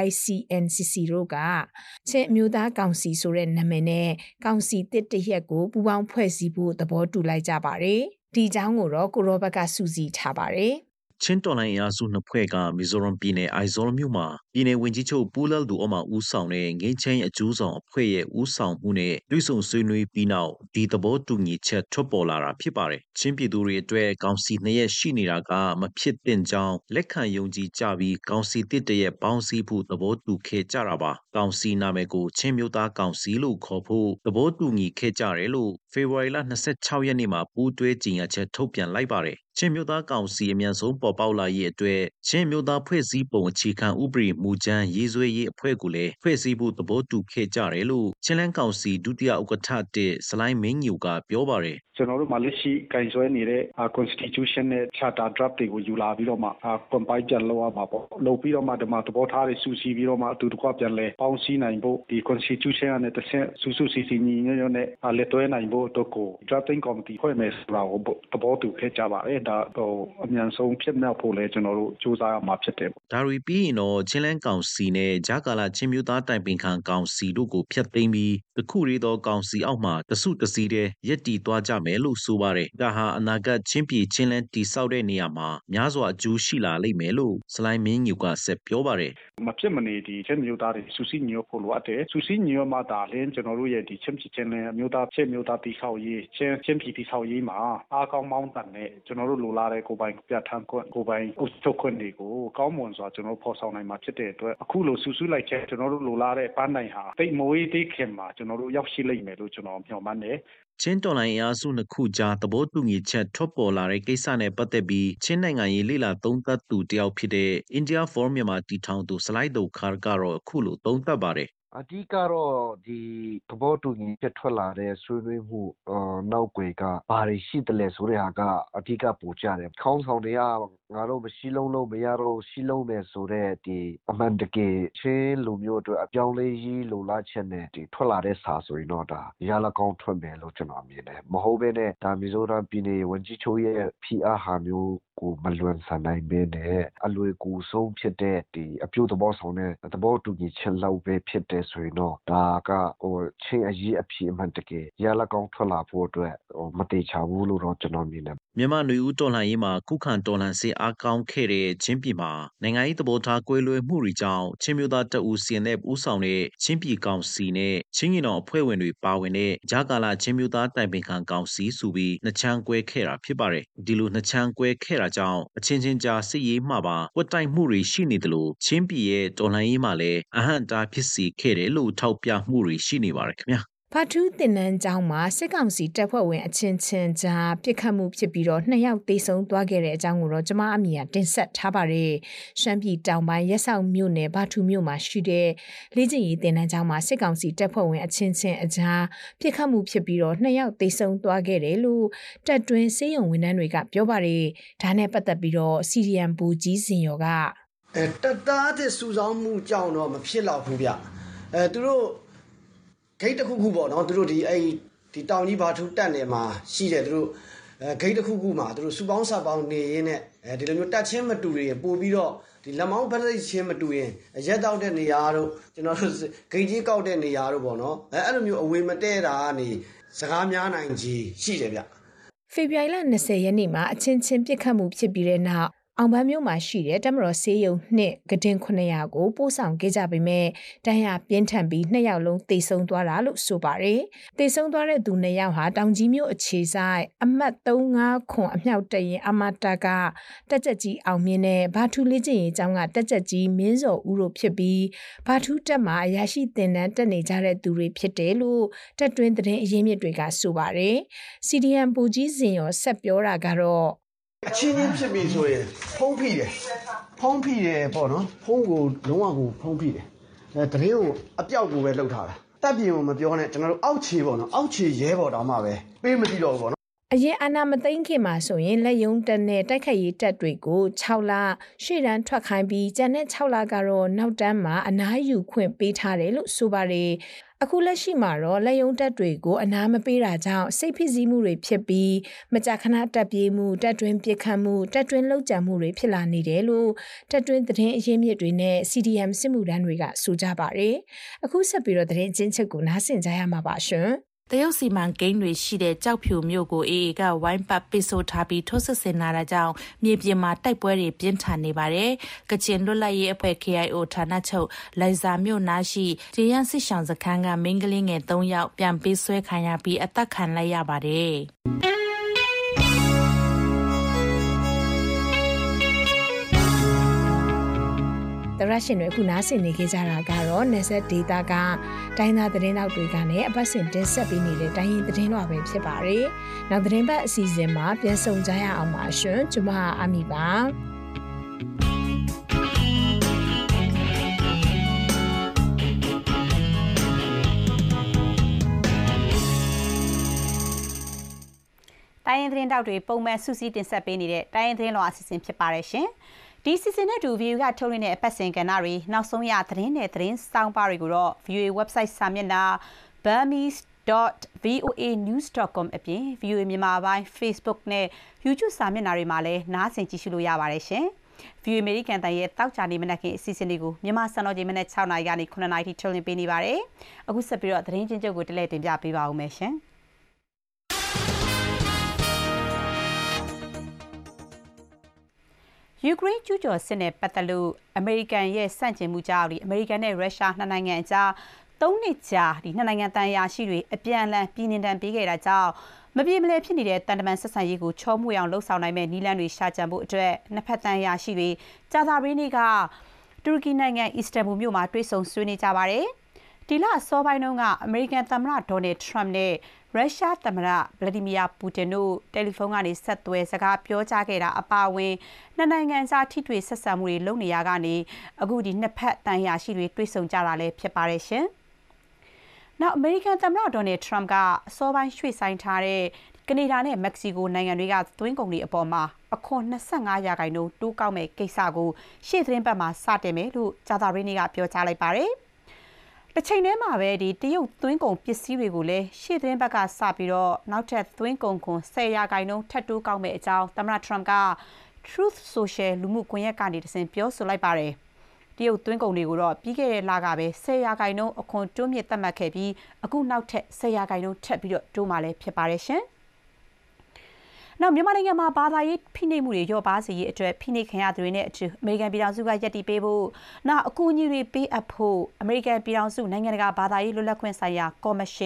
E: ICNCC တို့ကချင်းအမျိုးသားကောင်စီဆိုတဲ့နာမည်နဲ့ကောင်စီတစ်တရက်ကိုပူးပေါင်းဖွဲ့စည်းဖို့သဘောတူလိုက်ကြပါတယ်ဒီအကြောင်းကိုတော့ကိုရောဘတ်ကစူးစီးထားပါတယ်
W: ချင်းတော်လိုင်းအားစုနှစ်ဖွဲ့ကမီဇိုရမ်ပြည်နယ်အိုင်ဇော်မြို့မှာပြည်နယ်ဝင်ကြီးချုပ်ပူလယ်ဒူအမဦးဆောင်တဲ့ငင်းချင်းအကျိုးဆောင်အဖွဲ့ရဲ့ဦးဆောင်မှုနဲ့တွဲဆုံဆွေးနွေးပြီးနောက်ဒီသဘောတူညီချက်ထွက်ပေါ်လာတာဖြစ်ပါတယ်။ချင်းပြည်သူတွေအတွက်ကောင်စီနှစ်ရက်ရှိနေတာကမဖြစ်သင့်ကြောင်းလက်ခံယုံကြည်ကြပြီးကောင်စီတစ်တရက်ပေါင်းစည်းဖို့သဘောတူခဲ့ကြတာပါ။ကောင်စီနာမည်ကိုချင်းမျိုးသားကောင်စီလို့ခေါ်ဖို့သဘောတူညီခဲ့ကြတယ်လို့ဖေဖော်ဝါရီလ26ရက်နေ့မှာပူးတွဲကြေညာချက်ထုတ်ပြန်လိုက်ပါတယ်။ချင်းမျိုးသားကောင်စီအမြန်ဆုံးပေါ်ပေါက်လာရေးအတွက်ချင်းမျိုးသားဖွဲ့စည်းပုံအခြေခံဥပဒေမူကြမ်းရေးဆွဲရေးအဖွဲ့ကိုလည်းဖွဲ့စည်းဖို့သဘောတူခဲ့ကြတယ်လို့ချင်းလန်းကောင်စီဒုတိယဥက္ကဋ္ဌတဲ့စလိုင်းမင်းညိုကပြောပါတယ်
H: ကျွန်တော်တို့မလေးရှိကင်ဆွဲနေတဲ့ constitution နဲ့ charter draft တွေကိုယူလာပြီးတော့မှ compile ပြန်လုပ်ရမှာပေါ့လုပ်ပြီးတော့မှဒီမှာသဘောထားတွေစုစည်းပြီးတော့မှအတူတကွပြန်လဲပေါင်းစည်းနိုင်ဖို့ဒီ constitution နဲ့တစ်ဆင့်စုစုစည်းစည်းညီညွတ်ညွတ်နဲ့လက်တွဲနိုင်ဖို့အတွက်ကို drafting committee ဖွဲ့မယ်ဆိုတာကိုသဘောတူခဲ့ကြပါတယ်ဒါအမြန်ဆုံးဖြစ်မြောက်ဖို့လဲကျွန်တော်တို့စူးစမ်းရမှာဖြစ်တယ်
W: ဒါတွေပြီးရင်တော့ချင်းလန်းကောင်စီနဲ့ဂျာကာလာချင်းမျိုးသားတိုင်ပင်ခံကောင်စီတို့ကိုဖျက်သိမ်းပြီးတခုတည်းသောကောင်စီအောက်မှာတစုတစည်းတည်းရပ်တည်သွားကြမယ်လို့ဆိုပါတယ်။ဒါဟာအနာဂတ်ချင်းပြည်ချင်းလန်းတည်ဆောက်တဲ့နေရာမှာများစွာအကျိုးရှိလာလိမ့်မယ်လို့စလိုင်းမင်းညူကဆက်ပြောပါတယ်
H: ။မဖြစ်မနေဒီချင်းမျိုးသားတွေစုစည်းညီညွတ်ဖို့လိုအပ်တယ်။စုစည်းညီညွတ်မှဒါလည်းကျွန်တော်တို့ရဲ့ဒီချင်းပြည်ချင်းလန်းအမျိုးသားချင်းမျိုးသားတည်ဆောက်ရေးချင်းပြည်တည်ဆောက်ရေးမှာအားကောင်းမောင်းတန်နဲ့ကျွန်တော်တို့လိုလားတဲ့ကိုပိုင်ပြဋ္ဌာန်းခွင့်ကိုပိုင်အုပ်ချုပ်ခွင့်တွေကိုကောင်းမွန်စွာကျွန်တော်ဖော်ဆောင်နိုင်မှာဖြစ်တဲ့အတွက်အခုလိုစုစုလိုက်ချက်ကျွန်တော်တို့လိုလားတဲ့ပန်းတိုင်ဟာတိတ်မိုးရေးတိတ်ခင်မှာကျွန်တော်တို့ရောက်ရှိလိမ့်မယ်လို့ကျွန်တော်မျှော်မှန်းတယ်
W: ချင်းတော်လိုင်းအားစုနှစ်ခုကြားသဘောတူညီချက်ထွက်ပေါ်လာတဲ့ကိစ္စနဲ့ပတ်သက်ပြီးချင်းနိုင်ငံရေးလေ့လာသုံးသပ်သူတယောက်ဖြစ်တဲ့ India for Myanmar တည်ထောင်သူစလိုက်ဒိုခါကတော့အခုလိုသုံးသပ်ပါတယ်
I: အဓိကတော့ဒီသဘောတူညီချက်ထွက်လာတဲ့ဆွေးနွေးမှုနောက်ွယ်ကဘာတွေရှိတယ်လဲဆိုတဲ့ဟာကအဓိကပိုကြတယ်ခေါင်းဆောင်တွေကငါတို့မရှိလုံးလို့မရတော့ရှိလုံးမယ်ဆိုတဲ့ဒီအမှန်တကယ်ချင်းလူမျိုးတို့အပြောင်းလဲရေးလိုလားချက်နဲ့ဒီထွက်လာတဲ့စာဆိုရင်တော့ဒါရလကောင်းထွက်မယ်လို့ကျွန်တော်မြင်တယ်မဟုတ်ဘဲနဲ့ဒါမီဇိုရမ်ပြည်နယ်ဝန်ကြီးချုပ်ရဲ့ဖိအားဟာမျိုးကိုမလွန်ဆန်နိုင်ဘဲနဲ့အလွယ်ကူဆုံးဖြစ်တဲ့ဒီအပြုသဘောဆောင်တဲ့သဘောတူညီချက်လောက်ပဲဖြစ်တဲ့ဆိုရင်တော့ဒါကချင်းအရေးအဖြစ်အမှန်တကယ်ရလကောင်းထွက်လာဖို့အတွက်မတေချာဘူးလို့တော့ကျွန်တော်မြင်တယ်
W: မြန်မာနွေဦးတော်လှန်ရေးမှာကုခံတော်လှန်စစ်အားကောင်းခဲ့တဲ့ချင်းပြည်မှာနိုင်ငံရေးသဘောထားကွဲလွဲမှုတွေကြောင့်ချင်းမျိုးသားတအူစင်တဲ့ဦးဆောင်တဲ့ချင်းပြည်ကောင်စီနဲ့ချင်းပြည်တော်အဖွဲ့ဝင်တွေပါဝင်တဲ့ဂျာကာလာချင်းမျိုးသားတိုင်ပင်ခံကောင်စီဆိုပြီးနှစ်ချမ်းကွဲခဲ့တာဖြစ်ပါတယ်ဒီလိုနှစ်ချမ်းကွဲခဲ့တာကြောင့်အချင်းချင်းကြားစစ်ရေးမှပါဝတ်တိုက်မှုတွေရှိနေတယ်လို့ချင်းပြည်ရဲ့တော်လှန်ရေးမှာလည်းအဟန့်တားဖြစ်စေခဲ့တယ်လို့ထောက်ပြမှုတွေရှိနေပါတယ်ခင်ဗျာ
E: ဖာထူးတင်နန်းကျောင်းမှာစစ်ကောင်စီတပ်ဖွဲ့ဝင်အချင်းချင်းကြားပြစ်ခတ်မှုဖြစ်ပြီးတော့2ယောက်သေဆုံးသွားခဲ့တဲ့အကြောင်းကိုတော့ကျမအမေကတင်ဆက်ထားပါတယ်။ရှမ်းပြည်တောင်ပိုင်းရက်စောက်မြို့နယ်ဖာထူးမြို့မှာရှိတဲ့လေ့ကျင့်ရေးတင်နန်းကျောင်းမှာစစ်ကောင်စီတပ်ဖွဲ့ဝင်အချင်းချင်းအကြားပြစ်ခတ်မှုဖြစ်ပြီးတော့2ယောက်သေဆုံးသွားခဲ့တယ်လို့တပ်တွင်းစေယုံဝန်ထမ်းတွေကပြောပါတယ်။ဒါနဲ့ပတ်သက်ပြီးတော့ CDM ဘူကြီးစင်ရောက
J: တပ်သားတဲ့စုဆောင်းမှုကြောင့်တော့မဖြစ်တော့ဘူးဗျ။သူတို့ဂိတ်တစ်ခုခုပေါ့နော်သူတို့ဒီတောင်ကြီးဘာထူးတက်နေမှာရှိတယ်သူတို့ဂိတ်တစ်ခုခုမှာသူတို့စုပေါင်းဆက်ပေါင်းနေရင်းနဲ့ဒီလိုမျိုးတက်ချင်းမတူရင်ပို့ပြီးတော့ဒီလက်မောင်းဖက်လိုက်ချင်းမတူရင်ရက်တောက်တဲ့နေရာတို့ကျွန်တော်တို့ဂိတ်ကြီးကောက်တဲ့နေရာတို့ပေါ့နော်အဲ့လိုမျိုးအဝေးမတဲတာကနေစကားများနိုင်ကြီးရှိတယ်ဗျ
E: ဖေဖော်ဝါရီလ20ရက်နေ့မှာအချင်းချင်းပြစ်ခတ်မှုဖြစ်ပြီးတဲ့နောက်အောင်ပန်းမြို့မှာရှိတဲ့တမတော်ဆေးရုံနှစ်ကတင်900ကိုပို့ဆောင်ခဲ့ကြပေမဲ့တန်းရပြင်းထန်ပြီး2ယောက်လုံးသေဆုံးသွားတာလို့ဆိုပါတယ်။သေဆုံးသွားတဲ့သူ2ယောက်ဟာတောင်ကြီးမြို့အခြေဆိုင်အမှတ်35ခွန်အမြောက်တရင်အမတာကတက်ကြကြီးအောင်မြင့်နဲ့ဘာထူးလေးကျင်ရေးကျောင်းကတက်ကြကြီးမင်းစော်ဦးတို့ဖြစ်ပြီးဘာထူးတက်မှာအရာရှိတင်တန်းတက်နေကြတဲ့သူတွေဖြစ်တယ်လို့တက်တွင်းသတင်းအရင်းမြစ်တွေကဆိုပါတယ်။ CDM ပူကြီးစင်ရောဆက်ပြောတာကတော့
J: အချင်းချင်းဖြစ်ပြီဆိုရင်ဖုံးဖိတယ်ပေါ့နော်ဖုံးကိုလုံးဝကိုဖုံးဖိတယ်တရင်ကိုအပြောက်ကိုပဲလှုပ်ထားတာတပ်ပြင်ကိုမပြောနဲ့ကျွန်တော်တို့အောက်ခြေပေါ့နော်အောက်ခြေရဲဘော်တောင်မှပဲပေးမကြည့်တော့ဘူးပေါ့နော်
E: အရင်အာဏာမသိမ်းခင်မှာဆိုရင်လက်ယုံတက်နဲ့တိုက်ခတ်ရေးတပ်တွေကို6လရှေ့တန်းထွက်ခိုင်းပြီးကျန်တဲ့6လကတော့နောက်တန်းမှာအနားယူခွင့်ပေးထားတယ်လို့ဆိုပါတယ်အခုလက်ရှိမှာတော့လက်ယုံတက်တွေကိုအနားမပေးတာကြောင့်စိတ်ဖိစီးမှုတွေဖြစ်ပြီးမကြာခဏတက်ပြေးမှုတက်တွင်းပြစ်ခတ်မှုတက်တွင်းလှုပ်ကြံမှုတွေဖြစ်လာနေတယ်လို့တက်တွင်းသတင်းအရင်းမြစ်တွေနဲ့ CDM စစ်မှုထမ်းတွေကဆိုကြပါတယ်အခုဆက်ပြီးတော့သတင်းချင်းချက်ကိုနားဆင်ကြရမှာပါရှင်
G: တရုတ်စီမံကိန်းတွေရှိတဲ့ကြောက်ဖြူမြို့ကိုအေအေကဝိုင်းပတ်ပစ်ဆို့ထားပြီးထိုးစစ်ဆင်လာတာကြောင့်မြေပြင်မှာတိုက်ပွဲတွေပြင်းထန်နေပါတယ်။ကချင်လွတ်လပ်ရေးအဖွဲ့ KIO ဌာနချုပ်လိုင်ဇာမြို့နားရှိဂျီယန်စစ်ဆောင်စခန်းကမင်းကလေးငယ်3ယောက်ပြန်ပေးဆွဲခံရပြီးအသက်ခံလိုက်ရပါတယ်။
E: တရရှင်တွေအခုနားဆင်နေကြကြတာကတော့နေဆက်ဒေတာကတိုင်းသားသတင်းတောက်တွေကလည်းအပတ်စဉ်တင်ဆက်ပေးနေတဲ့တိုင်းရင်းသတင်းတော်ပဲဖြစ်ပါတယ်။နောက်သတင်းပတ်အစီအစဉ်မှာပြန်ဆုံကြရအောင်ပါရှင်။ကျွန်မအမီပါ
F: ။တိုင်းရင်းသတင်းတောက်တွေပုံမှန်စုစည်းတင်ဆက်ပေးနေတဲ့တိုင်းရင်းသတင်းတော်အစီအစဉ်ဖြစ်ပါတယ်ရှင်။ဒီစီစဉ်တဲ့တူ view ကထုတ်လွှင့်တဲ့အပတ်စဉ်ကဏ္ဍတွေနောက်ဆုံးရသတင်းနဲ့သတင်းစောင်းပါတွေကိုတော့ VOA website စာမျက်နှာ burmese.voanews.com အပြင် VOA မြန်မာပိုင်း Facebook နဲ့ YouTube စာမျက်နှာတွေမှာလည်းနားဆင်ကြည့်ရှုလို့ရပါတယ်ရှင်။ VOA American တန်ရဲ့တောက်ကြနေမနက်ခင်းအစီအစဉ်လေးကိုမြန်မာစံတော်ချိန်မနက်6နာရီကနေ9နာရီထိထုတ်လွှင့်ပေးနေပါတယ်။အခုဆက်ပြီးတော့သတင်းချင်းချုပ်ကိုတလဲတင်ပြပေးပါဦးမယ်ရှင်။ယူကရိန်းကျူးကျော်စစ်နဲ့ပတ်သက်လို့အမေရိကန်ရဲ့စန့်ကျင်မှုကြောင့်အမေရိကန်နဲ့ရုရှားနှစ်နိုင်ငံအကြား3နှစ်ကြာနှစ်နိုင်ငံတန်ရာရှိတွေအပြန်အလှန်ပြည်နှင်တန်ပေးခဲ့တာကြောင့်မပြေမလည်ဖြစ်နေတဲ့တန်တမန်ဆက်ဆံရေးကိုချောမွေ့အောင်လှုပ်ဆောင်နိုင်မဲ့နည်းလမ်းတွေရှာကြံဖို့အတွက်နှစ်ဖက်တန်ရာရှိတွေကြာသပတေးနေ့ကတူရကီနိုင်ငံအစ္စတန်ဘူလ်မြို့မှာတွေ့ဆုံဆွေးနွေးကြပါတယ်။ဒီလအစောပိုင်းတုန်းကအမေရိကန်သမ္မတဒေါ်နယ်ထရမ့်နဲ့ရုရှားသမ္မတဗလာဒီမီယာပူတင်တို့တယ်လီဖုန်းကနေဆက်သွယ်စကားပြောကြားခဲ့တာအပါအဝင်နှစ်နိုင်ငံကြားထိတွေ့ဆက်ဆံမှုတွေလုပ်နေရကနေအခုဒီနှစ်ဖက်တန်ရာရှိတွေတွေ့ဆုံကြတာလည်းဖြစ်ပါတယ်ရှင်။နောက်အမေရိကန်သမ္မတဒေါ်နယ်ထရမ့်ကအစောပိုင်းရွှေ့ဆိုင်းထားတဲ့ကနေဒါနဲ့မက္ကဆီကိုနိုင်ငံတွေကသွင်းကုန်တွေအပေါ်မှာအခွန်25%တိုးကောက်မဲ့ကိစ္စကိုရှေ့သတင်းပတ်မှာစတင်မယ်လို့ကြာသပတေးနေ့ကပြောကြားလိုက်ပါတယ်။တစ်ချိန်တည်းမှာပဲတရုတ်သွင်းကုန်ပစ္စည်းတွေကိုလည်းရှေ့သတင်းဘက်ကစပြီးတော့နောက်ထပ်သွင်းကုန်ခွန်10%ထပ်တိုးကောက်မဲ့အကြောင်းသမ္မတထရမ့်က Truth Social လူမှုကွန်ရက်ကနေတဆင့်ပြောဆိုလိုက်ပါတယ်။တရုတ်သွင်းကုန်တွေကိုတော့ပြီးခဲ့တဲ့လကပဲ10%အခွန်တိုးမြင့်သတ်မှတ်ခဲ့ပြီးအခုနောက်ထပ်10%ထပ်ပြီးတော့တိုးမှလည်းဖြစ်ပါတယ်ရှင်။နောက်မြန်မာနိုင်ငံမှာဘာသာရေးဖိနှိပ်မှုတွေရောပါစေရေးအတွက်ဖိနှိပ်ခံရသူတွေနဲ့အတူအမေရိကန်ပြည်ထောင်စုကယက်တီပေးဖို့နောက်အကူအညီတွေပေးအပ်ဖို့အမေရိကန်ပြည်ထောင်စုနိုင်ငံတကာဘာသာရေးလွတ်လပ်ခွင့်ဆိုင်ရာကော်မရှင်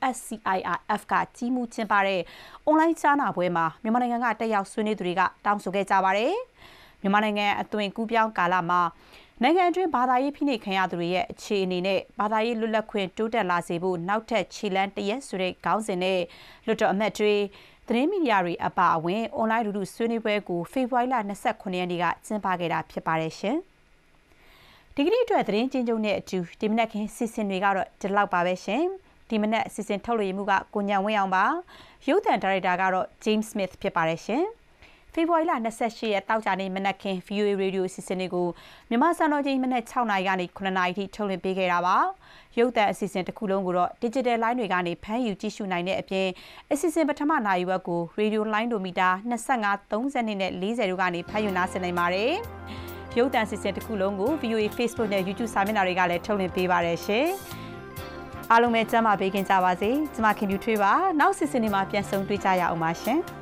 F: USCIRF ကကြီးမှုကျင်းပတဲ့အွန်လိုင်းကြားနာပွဲမှာမြန်မာနိုင်ငံကတက်ရောက်ဆွေးနွေးသူတွေကတောင်းဆိုခဲ့ကြပါတယ်။မြန်မာနိုင်ငံအသွင်ကူးပြောင်းကာလမှာနိုင်ငံအတွင်းဘာသာရေးဖိနှိပ်ခံရသူတွေရဲ့အခြေအနေနဲ့ဘာသာရေးလွတ်လပ်ခွင့်တိုးတက်လာစေဖို့နောက်ထပ်ခြေလှမ်းတစ်ရပ်ဆိုတဲ့ခေါင်းစဉ်နဲ့လွှတ်တော်အမတ်တွေသတင်းမီဒီယာတွေအပါအဝင်အွန်လိုင်းလူထုဆွေးနွေးပွဲကိုဖေဖော်ဝါရီလ29ရက်နေ့ကကျင်းပခဲ့တာဖြစ်ပါတယ်ရှင်။ဒီကနေ့အတွက်သတင်းချင်းချုပ်နဲ့အတူဒီမနက်ခင်းစီစဉ်တွေကတော့ဒီလောက်ပါပဲရှင်။ဒီမနက်စီစဉ်ထုတ်လွှင့်မှုကကိုညံဝင်းအောင်ပါ။ရုပ်သံဒါရိုက်တာကတော့ James Smith ဖြစ်ပါတယ်ရှင်။ဖေဖော်ဝါရီလ28ရက်တောက်ကြနေ့မနက်ခင်း VOA Radio အစီအစဉ်လေးကိုမြန်မာစံတော်ချိန်မနက်6နာရီကနေ9နာရီထိထုတ်လွှင့်ပေးခဲ့တာပါ။ရုပ်သံအစီအစဉ်တစ်ခုလုံးကိုတော့ Digital Line တွေကနေဖမ်းယူကြည့်ရှုနိုင်တဲ့အပြင်အစီအစဉ်ပထမနာရီဝက်ကို Radio Line ဒိုမီတာ25 30နဲ့40တို့ကနေဖမ်းယူနားဆင်နိုင်ပါတယ်။ရုပ်သံအစီအစဉ်တစ်ခုလုံးကို VOA Facebook နဲ့ YouTube စာမျက်နှာတွေကလည်းထုတ်လွှင့်ပေးပါတယ်ရှင်။အားလုံးပဲကျမ်းမာပေးခင်ကြပါစေ။ကျွန်မခင်ဗျူထွေးပါ။နောက်စီစဉ်တွေမှာပြန်ဆုံတွေ့ကြရအောင်ပါရှင်။